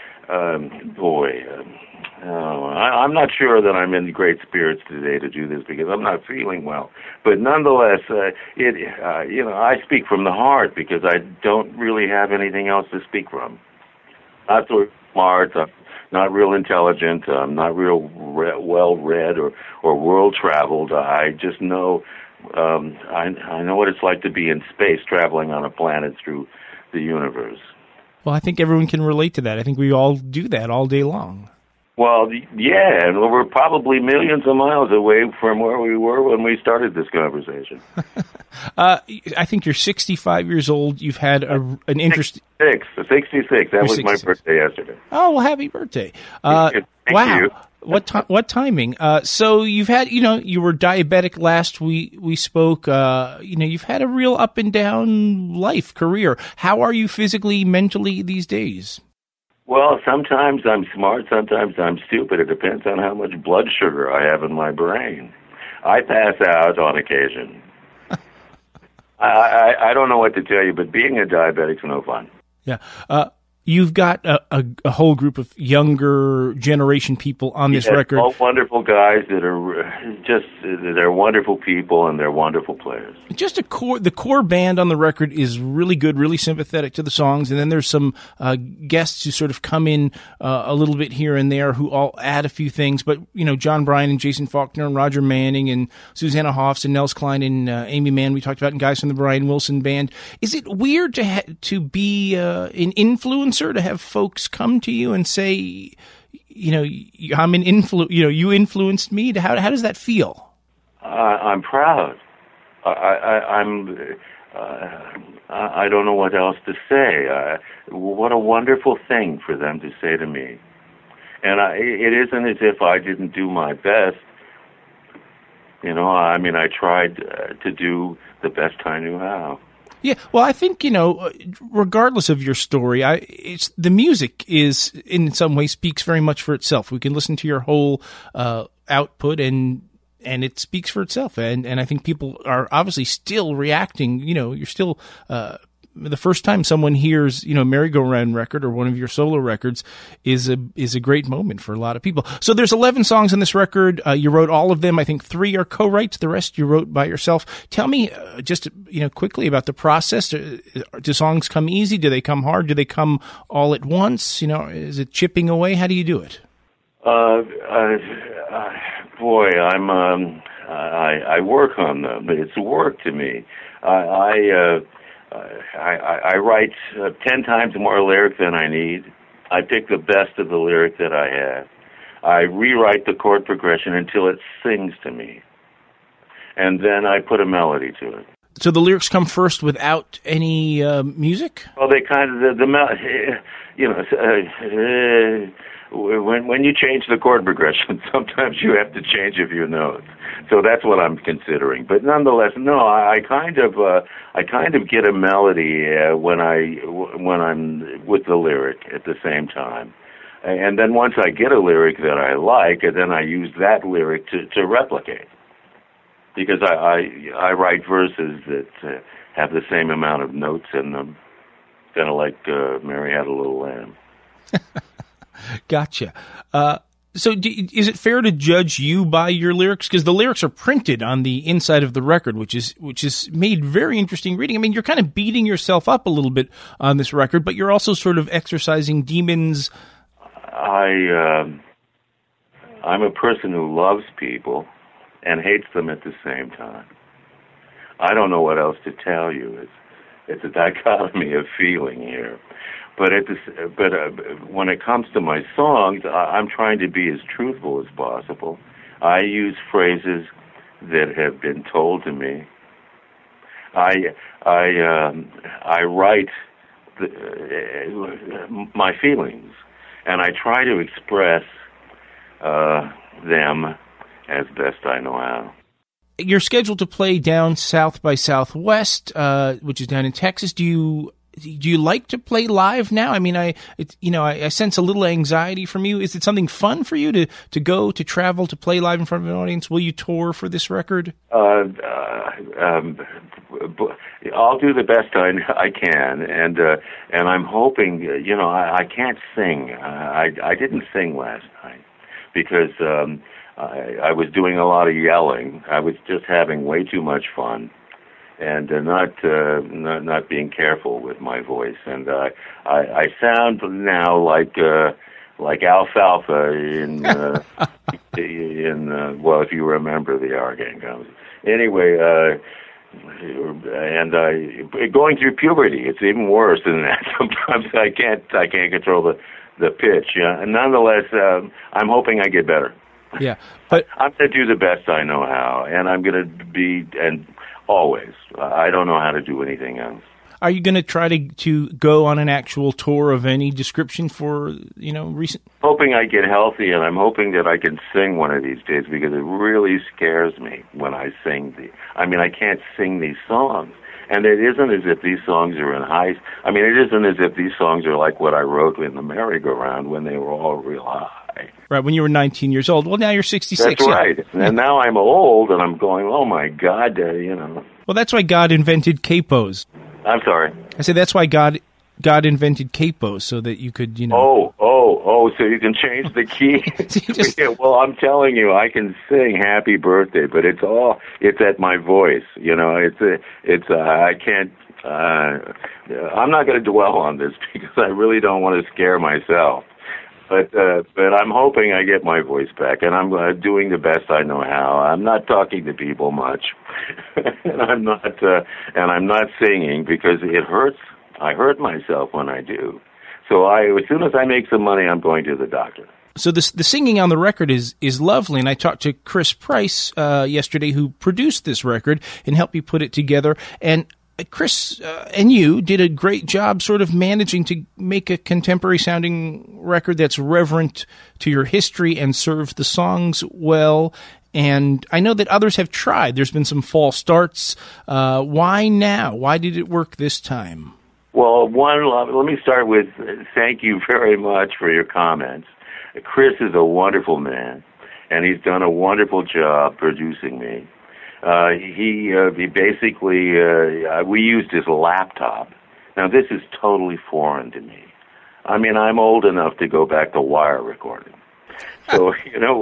I'm not sure that I'm in great spirits today to do this because I'm not feeling well. But nonetheless, I speak from the heart because I don't really have anything else to speak from. Not so smart. I'm not real intelligent. I'm not real well-read or world-traveled. I just know I know what it's like to be in space traveling on a planet through the universe. Well, I think everyone can relate to that. I think we all do that all day long. Well, yeah, and we're probably millions of miles away from where we were when we started this conversation. I think you're 65 years old. You've had an interest... 66. That was 66. My birthday yesterday. Oh, well, happy birthday. Thank you. What timing? So you've had, you were diabetic last we spoke. You've had a real up and down career. How are you physically, mentally these days? Well, sometimes I'm smart, sometimes I'm stupid. It depends on how much blood sugar I have in my brain. I pass out on occasion. I don't know what to tell you, but being a diabetic's no fun. Yeah. You've got a whole group of younger generation people on this record. All wonderful guys that are they're wonderful people and they're wonderful players. Just the core band on the record is really good, really sympathetic to the songs, and then there's some guests who sort of come in a little bit here and there who all add a few things. But John Bryan and Jason Faulkner and Roger Manning and Susanna Hoffs and Nels Klein and Amy Mann we talked about, and guys from the Brian Wilson Band. Is it weird to be an influencer, to have folks come to you and say, I'm an you influenced me? How does that feel? I'm proud. I don't know what else to say. What a wonderful thing for them to say to me. And it isn't as if I didn't do my best. I tried to do the best I knew how. Yeah, well, I think, regardless of your story, the music is, in some way, speaks very much for itself. We can listen to your whole output, and it speaks for itself. And I think people are obviously still reacting. You're still the first time someone hears, merry-go-round record or one of your solo records is a great moment for a lot of people. So there's 11 songs on this record. You wrote all of them. I think 3 are co-writes. The rest you wrote by yourself. Tell me just, quickly about the process. Do songs come easy? Do they come hard? Do they come all at once? Is it chipping away? How do you do it? I work on them. It's work to me. I write 10 times more lyric than I need. I pick the best of the lyric that I have. I rewrite the chord progression until it sings to me. And then I put a melody to it. So the lyrics come first without any music? Well, they kind of, when you change the chord progression, sometimes you have to change a few notes. So that's what I'm considering. But nonetheless, no, I kind of get a melody when I'm with the lyric at the same time. And then once I get a lyric that I like, then I use that lyric to replicate. Because I write verses that have the same amount of notes in them, kind of like Mary Had a Little Lamb. Gotcha. So is it fair to judge you by your lyrics? Because the lyrics are printed on the inside of the record, which is made very interesting reading. I mean, you're kind of beating yourself up a little bit on this record, but you're also sort of exercising demons. I'm a person who loves people and hates them at the same time. I don't know what else to tell you. It's a dichotomy of feeling here. But when it comes to my songs, I'm trying to be as truthful as possible. I use phrases that have been told to me. I write my feelings, and I try to express them as best I know how. You're scheduled to play down South by Southwest, which is down in Texas. Do you like to play live now? I mean, I sense a little anxiety from you. Is it something fun for you to go, to travel, to play live in front of an audience? Will you tour for this record? I'll do the best I can, and I'm hoping. I can't sing. I didn't sing last night because I was doing a lot of yelling. I was just having way too much fun, and not being careful with my voice. And I sound now like alfalfa in well, if you remember the Arrogant Guns. Anyway, and going through puberty, it's even worse than that. Sometimes I can't control the pitch. And nonetheless, I'm hoping I get better. Yeah, but I'm going to do the best I know how, and I'm going to be, and always, I don't know how to do anything else. Are you going to try to go on an actual tour of any description for, recent? Hoping I get healthy, and I'm hoping that I can sing one of these days, because it really scares me when I sing I can't sing these songs. And it isn't as if these songs are it isn't as if these songs are like what I wrote in the merry-go-round when they were all real high. Right, when you were 19 years old. Well, now you're 66. That's right. And now I'm old, and I'm going, oh, my God, Well, that's why God invented capos. I'm sorry? I said that's why God invented capos, so that you could, so you can change the key. Yeah, well, I'm telling you, I can sing Happy Birthday, but it's at my voice. I can't. I'm not going to dwell on this because I really don't want to scare myself. But I'm hoping I get my voice back, and I'm doing the best I know how. I'm not talking to people much, and I'm not singing because it hurts. I hurt myself when I do. So as soon as I make some money, I'm going to the doctor. So the singing on the record is lovely, and I talked to Chris Price yesterday, who produced this record and helped me put it together. And Chris and you did a great job sort of managing to make a contemporary-sounding record that's reverent to your history and serves the songs well. And I know that others have tried. There's been some false starts. Why now? Why did it work this time? Well, let me start with thank you very much for your comments. Chris is a wonderful man, and he's done a wonderful job producing me. He basically, we used his laptop. Now, this is totally foreign to me. I'm old enough to go back to wire recording. So,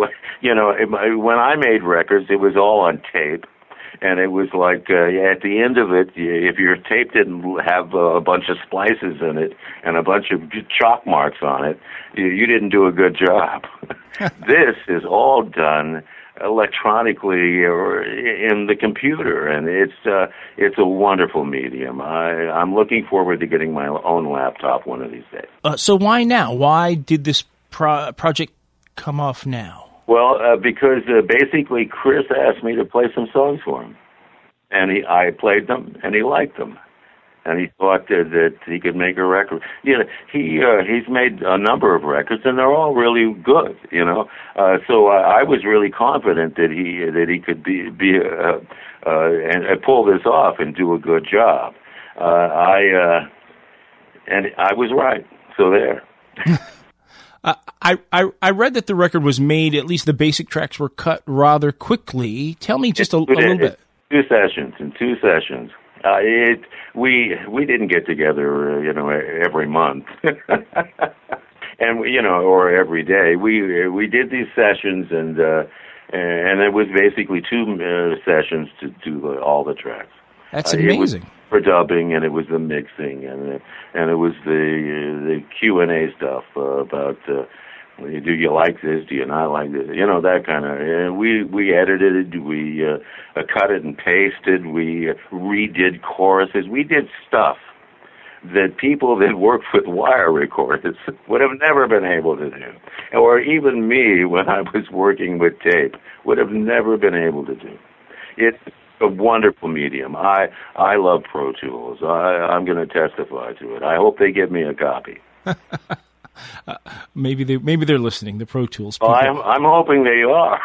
when I made records, it was all on tape. And it was like, at the end of it, if your tape didn't have a bunch of splices in it and a bunch of chalk marks on it, you didn't do a good job. This is all done electronically or in the computer, and it's a wonderful medium. I'm looking forward to getting my own laptop one of these days. So why now? Why did this project come off now? Well, because basically Chris asked me to play some songs for him, and I played them, and he liked them, and he thought that he could make a record. He's made a number of records, and they're all really good. So I was really confident that he could be and pull this off and do a good job. And I was right. So there. I read that the record was made, at least the basic tracks were cut rather quickly. Tell me just a little bit. In 2 sessions. We didn't get together, every month, and or every day. We did these sessions, and it was basically 2 sessions to do all the tracks. That's amazing. It was for dubbing, and it was the mixing, and it was the Q&A stuff about do you like this? Do you not like this? That kind of. And we edited it. We cut it and pasted. We redid choruses. We did stuff that people that worked with wire recorders would have never been able to do, or even me when I was working with tape would have never been able to do. It's a wonderful medium. I love Pro Tools. I'm going to testify to it. I hope they give me a copy. Maybe they're listening. The Pro Tools people. Well, I'm hoping they are.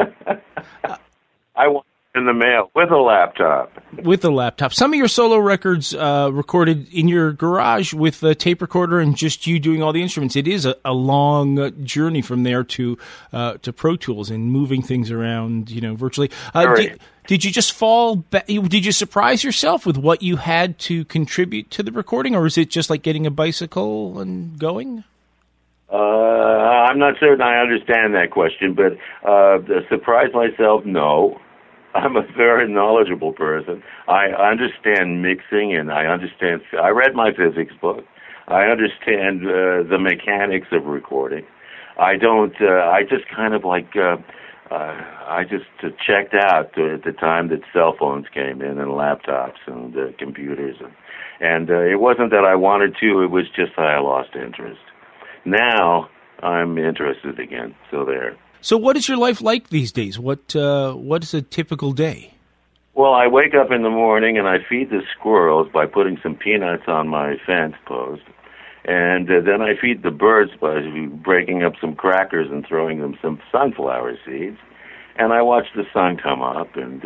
I want it in the mail with a laptop. With a laptop. Some of your solo records recorded in your garage with a tape recorder and just you doing all the instruments. It is a long journey from there to Pro Tools and moving things around, virtually. Did you just fall back? Did you surprise yourself with what you had to contribute to the recording, or is it just like getting a bicycle and going? I'm not certain I understand that question, but surprise myself, no. I'm a very knowledgeable person. I understand mixing, and I read my physics book. I understand the mechanics of recording. I just kind of like, I just checked out at the time that cell phones came in and laptops and computers. And it wasn't that I wanted to, it was just that I lost interest. Now I'm interested again, so there. So what is your life like these days? What is a typical day? Well, I wake up in the morning and I feed the squirrels by putting some peanuts on my fence post. And then I feed the birds by breaking up some crackers and throwing them some sunflower seeds. And I watch the sun come up, and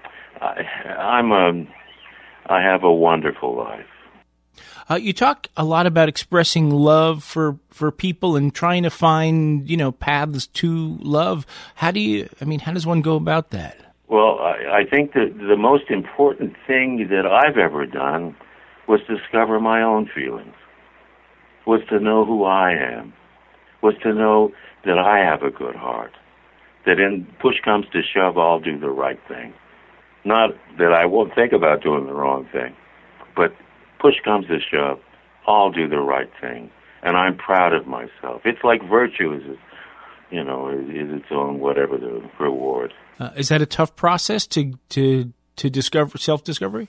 I have a wonderful life. You talk a lot about expressing love for people and trying to find, paths to love. How does one go about that? Well, I think that the most important thing that I've ever done was discover my own feelings, was to know who I am, was to know that I have a good heart, that in push comes to shove, I'll do the right thing. Not that I won't think about doing the wrong thing, but push comes to shove, I'll do the right thing, and I'm proud of myself. It's like virtue is its own whatever the reward. Is that a tough process to discover self-discovery?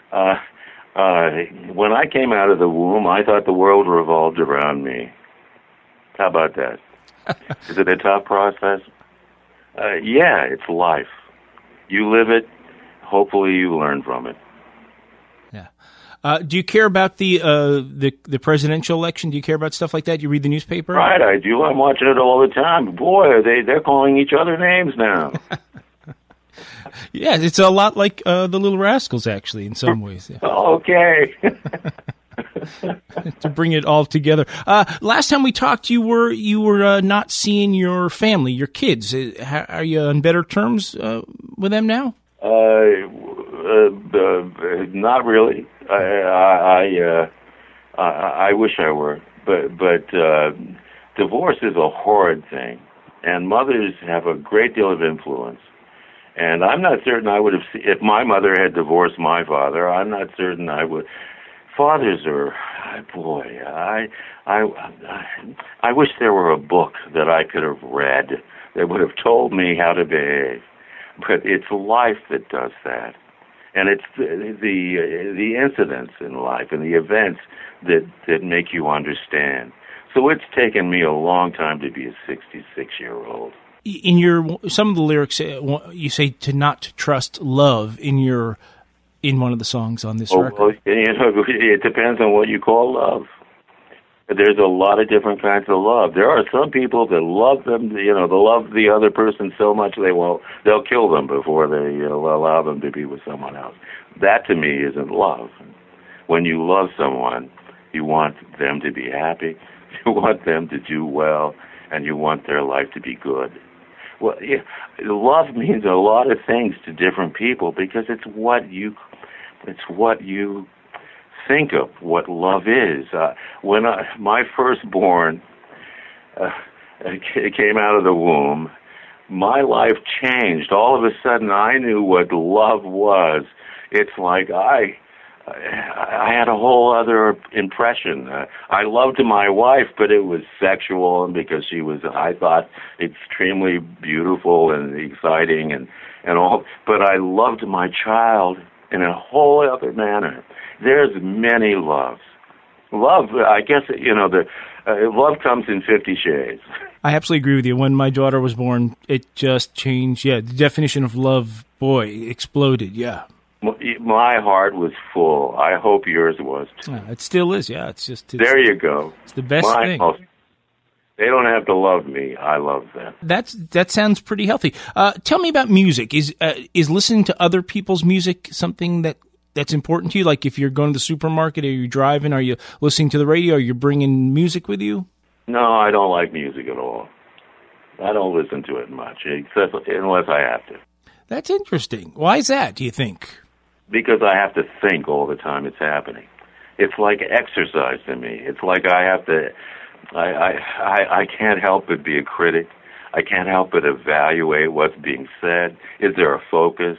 When I came out of the womb, I thought the world revolved around me. How about that? Is it a tough process? Yeah, it's life. You live it. Hopefully, you learn from it. Do you care about the presidential election? Do you care about stuff like that? You read the newspaper? Right, I do. I'm watching it all the time. Boy, they're calling each other names now. Yeah, it's a lot like the Little Rascals, actually, in some ways. Yeah. Okay. To bring it all together. Last time we talked, you were not seeing your family, your kids. Are you on better terms with them now? Not really. I wish I were, but divorce is a horrid thing, and mothers have a great deal of influence. And I'm not certain I would have if my mother had divorced my father. I'm not certain I would. Fathers are, boy, I wish there were a book that I could have read that would have told me how to behave. But it's life that does that. And it's the incidents in life and the events that make you understand. So it's taken me a long time to be a 66-year-old. In some of the lyrics, you say to not trust love in one of the songs on this record. Well, it depends on what you call love. There's a lot of different kinds of love. There are some people that love them, they love the other person so much they'll kill them before they allow them to be with someone else. That to me isn't love. When you love someone, you want them to be happy, you want them to do well, and you want their life to be good. Well, yeah, love means a lot of things to different people because it's what you think of what love is. When my firstborn came out of the womb, my life changed. All of a sudden, I knew what love was. It's like I had a whole other impression. I loved my wife, but it was sexual, and because she was, I thought, extremely beautiful and exciting and all. But I loved my child in a whole other manner. There's many loves. Love, I guess, love comes in 50 shades. I absolutely agree with you. When my daughter was born, it just changed. Yeah, the definition of love, boy, exploded. Yeah. My heart was full. I hope yours was too. It still is, yeah. There you go. It's the best thing. They don't have to love me. I love them. That sounds pretty healthy. Tell me about music. Is listening to other people's music something that's important to you? Like if you're going to the supermarket, are you driving? Are you listening to the radio? Are you bringing music with you? No, I don't like music at all. I don't listen to it much, except unless I have to. That's interesting. Why is that, do you think? Because I have to think all the time it's happening. It's like exercise to me. It's like I have to. I can't help but be a critic. I can't help but evaluate what's being said. Is there a focus?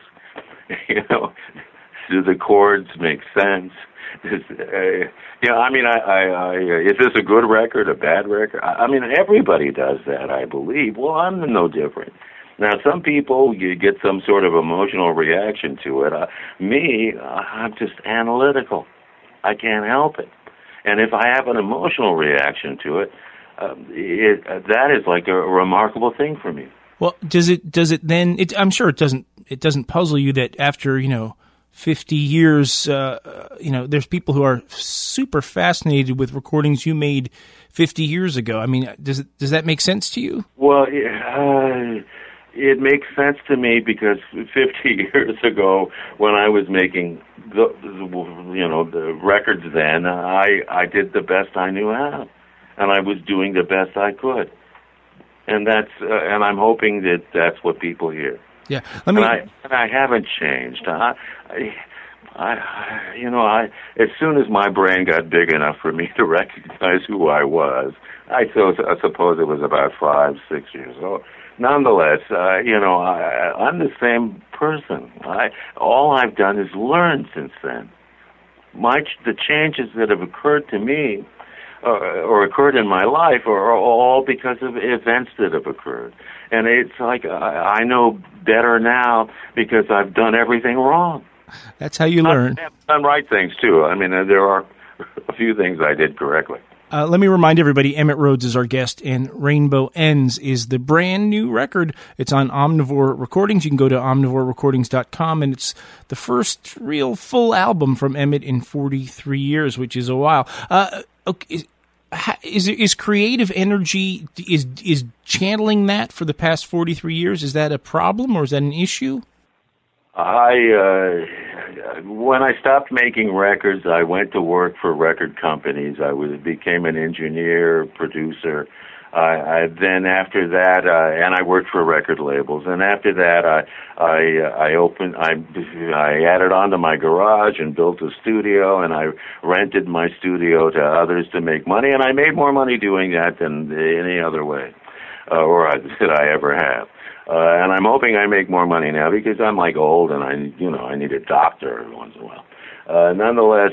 Do the chords make sense? Is this a good record, a bad record? I mean, everybody does that, I believe. Well, I'm no different. Now, some people, you get some sort of emotional reaction to it. I'm just analytical. I can't help it. And if I have an emotional reaction to it, that is like a remarkable thing for me. Well, does it then? I'm sure it doesn't puzzle you that after 50 years, there's people who are super fascinated with recordings you made 50 years ago. I mean, does that make sense to you? Well, it makes sense to me because 50 years ago, when I was making the records, then I did the best I knew how, and I was doing the best I could, and and I'm hoping that that's what people hear. Yeah, I haven't changed. As soon as my brain got big enough for me to recognize who I was, I suppose it was about 5-6 years old. Nonetheless, I'm the same person. All I've done is learn since then. The changes that have occurred to me or occurred in my life are all because of events that have occurred. And it's like I know better now because I've done everything wrong. That's how you learn. I've done right things, too. I mean, there are a few things I did correctly. Let me remind everybody, Emitt Rhodes is our guest, and Rainbow Ends is the brand new record. It's on Omnivore Recordings. You can go to omnivorerecordings.com, and it's the first real full album from Emitt in 43 years, which is a while. Okay, is creative energy, is channeling that for the past 43 years, is that a problem or is that an issue? When I stopped making records, I went to work for record companies. Became an engineer, producer. Then after that, and I worked for record labels. And after that, I added on to my garage and built a studio, and I rented my studio to others to make money. And I made more money doing that than any other way, that I ever have. And I'm hoping I make more money now because I'm like old and I need a doctor every once in a while. Nonetheless,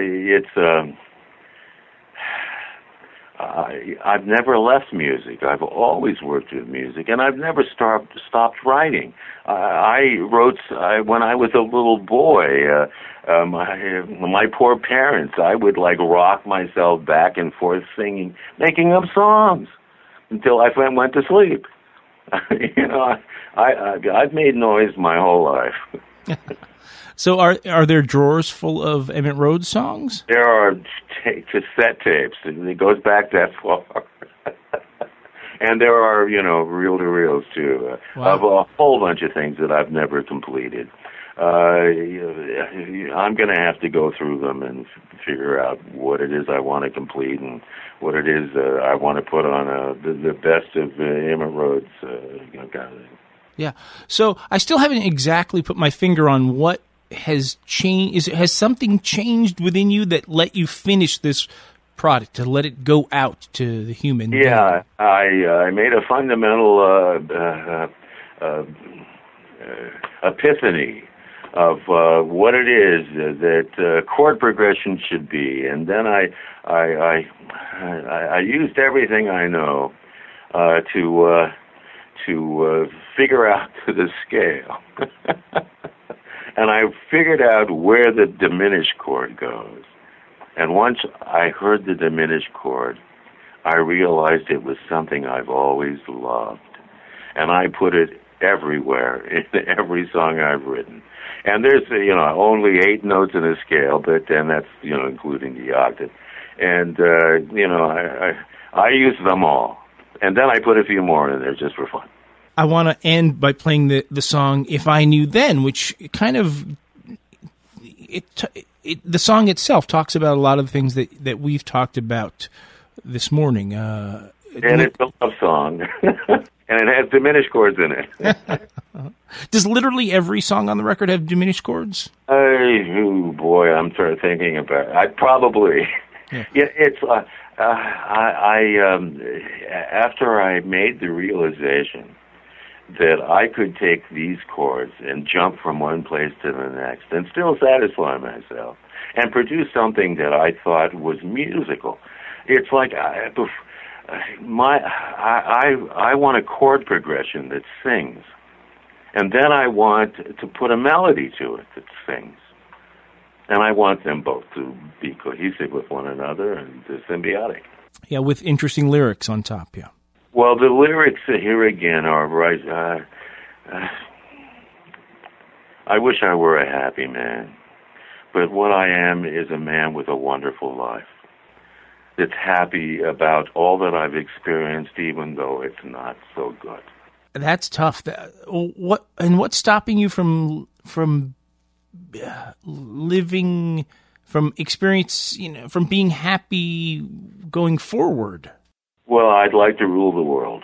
I've never left music. I've always worked with music, and I've never stopped writing. I wrote when I was a little boy. My poor parents, I would like rock myself back and forth singing, making up songs until I went to sleep. I've made noise my whole life. So are there drawers full of Emitt Rhodes songs? There are cassette tapes. It goes back that far. And there are, reel-to-reels, too, wow. Of a whole bunch of things that I've never completed. I'm going to have to go through them and figure out what it is I want to complete and what it is I want to put on the best of Emmett Rhodes, kind of thing. Yeah. So I still haven't exactly put my finger on what has changed. Has something changed within you that let you finish this product, to let it go out to the human? Yeah, I made a fundamental epiphany of what it is that chord progression should be, and then I used everything I know to figure out the scale, and I figured out where the diminished chord goes. And once I heard the diminished chord, I realized it was something I've always loved, and I put it everywhere in every song I've written. And there's, only 8 notes in a scale, but then that's, including the octave. And, I use them all. And then I put a few more in there just for fun. I want to end by playing the song If I Knew Then, which kind of, the song itself talks about a lot of the things that we've talked about this morning. And it's a love song. And it has diminished chords in it. Does literally every song on the record have diminished chords? Oh boy, I'm sort of thinking about it. I probably. Yeah, it's. After I made the realization that I could take these chords and jump from one place to the next and still satisfy myself and produce something that I thought was musical. It's like I want a chord progression that sings, and then I want to put a melody to it that sings, and I want them both to be cohesive with one another and symbiotic. Yeah, with interesting lyrics on top. Yeah. Well, the lyrics here again are right. I wish I were a happy man, but what I am is a man with a wonderful life that's happy about all that I've experienced, even though it's not so good. That's tough. What's stopping you from living, from experience, from being happy going forward? Well, I'd like to rule the world.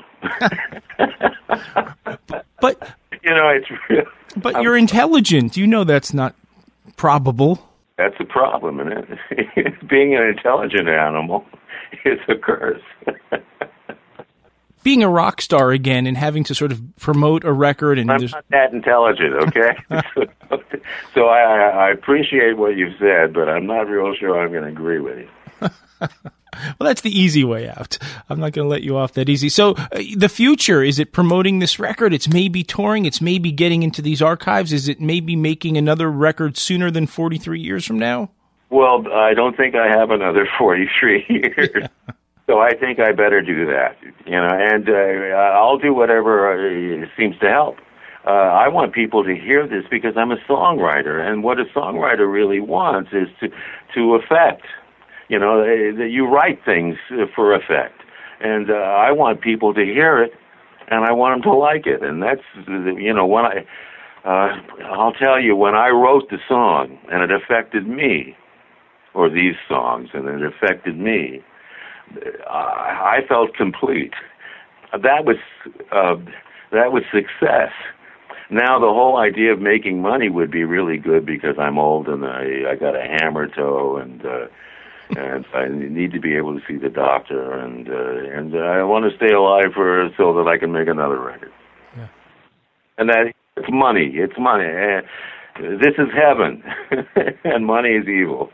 but it's real. But you're intelligent. That's not probable. That's a problem, isn't it? Being an intelligent animal is a curse. Being a rock star again and having to sort of promote a record, and I'm not that intelligent, okay? So I appreciate what you've said, but I'm not real sure I'm going to agree with you. Well, that's the easy way out. I'm not going to let you off that easy. So the future, is it promoting this record? It's maybe touring. It's maybe getting into these archives. Is it maybe making another record sooner than 43 years from now? Well, I don't think I have another 43 years. Yeah. So I think I better do that, and I'll do whatever seems to help. I want people to hear this because I'm a songwriter, and what a songwriter really wants is to affect. You write things for effect, and I want people to hear it, and I want them to like it, and that's when I'll tell you, when I wrote the song and it affected me, or these songs and it affected me, I felt complete. That was success. Now the whole idea of making money would be really good because I'm old and I got a hammer toe and I need to be able to see the doctor, and I want to stay alive so that I can make another record. Yeah. And it's money. It's money. This is heaven, and money is evil.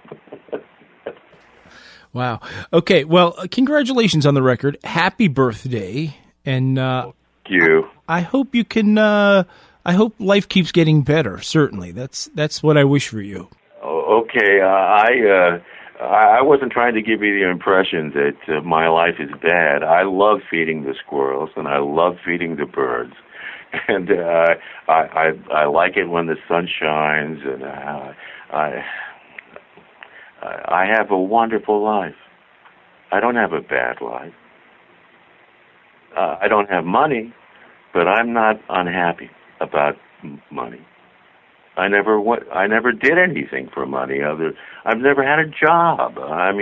Wow. Okay. Well, congratulations on the record. Happy birthday, and thank you. I hope you can. I hope life keeps getting better. Certainly, that's what I wish for you. Okay. I wasn't trying to give you the impression that my life is bad. I love feeding the squirrels, and I love feeding the birds. And I like it when the sun shines, and I have a wonderful life. I don't have a bad life. I don't have money, but I'm not unhappy about money. I never did anything for money. I've never had a job.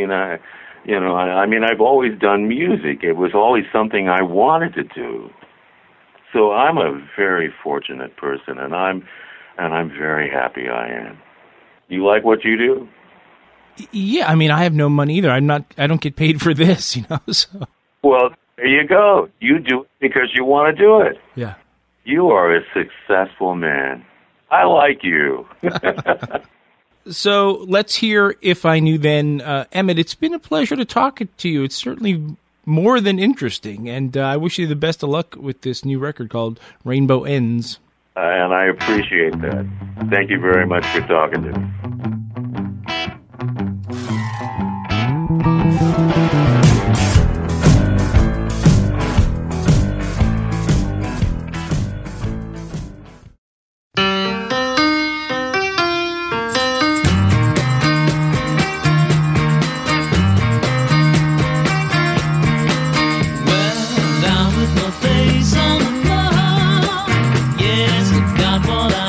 I've always done music. It was always something I wanted to do. So I'm a very fortunate person, and I'm very happy I am. You like what you do? Yeah, I mean, I have no money either. I don't get paid for this, so. Well, there you go. You do it because you want to do it. Yeah. You are a successful man. I like you. So let's hear If I Knew Then. Emmett, it's been a pleasure to talk to you. It's certainly more than interesting, and I wish you the best of luck with this new record called Rainbow Ends. And I appreciate that. Thank you very much for talking to me. Well, down with my face on the floor. Yes, I got what I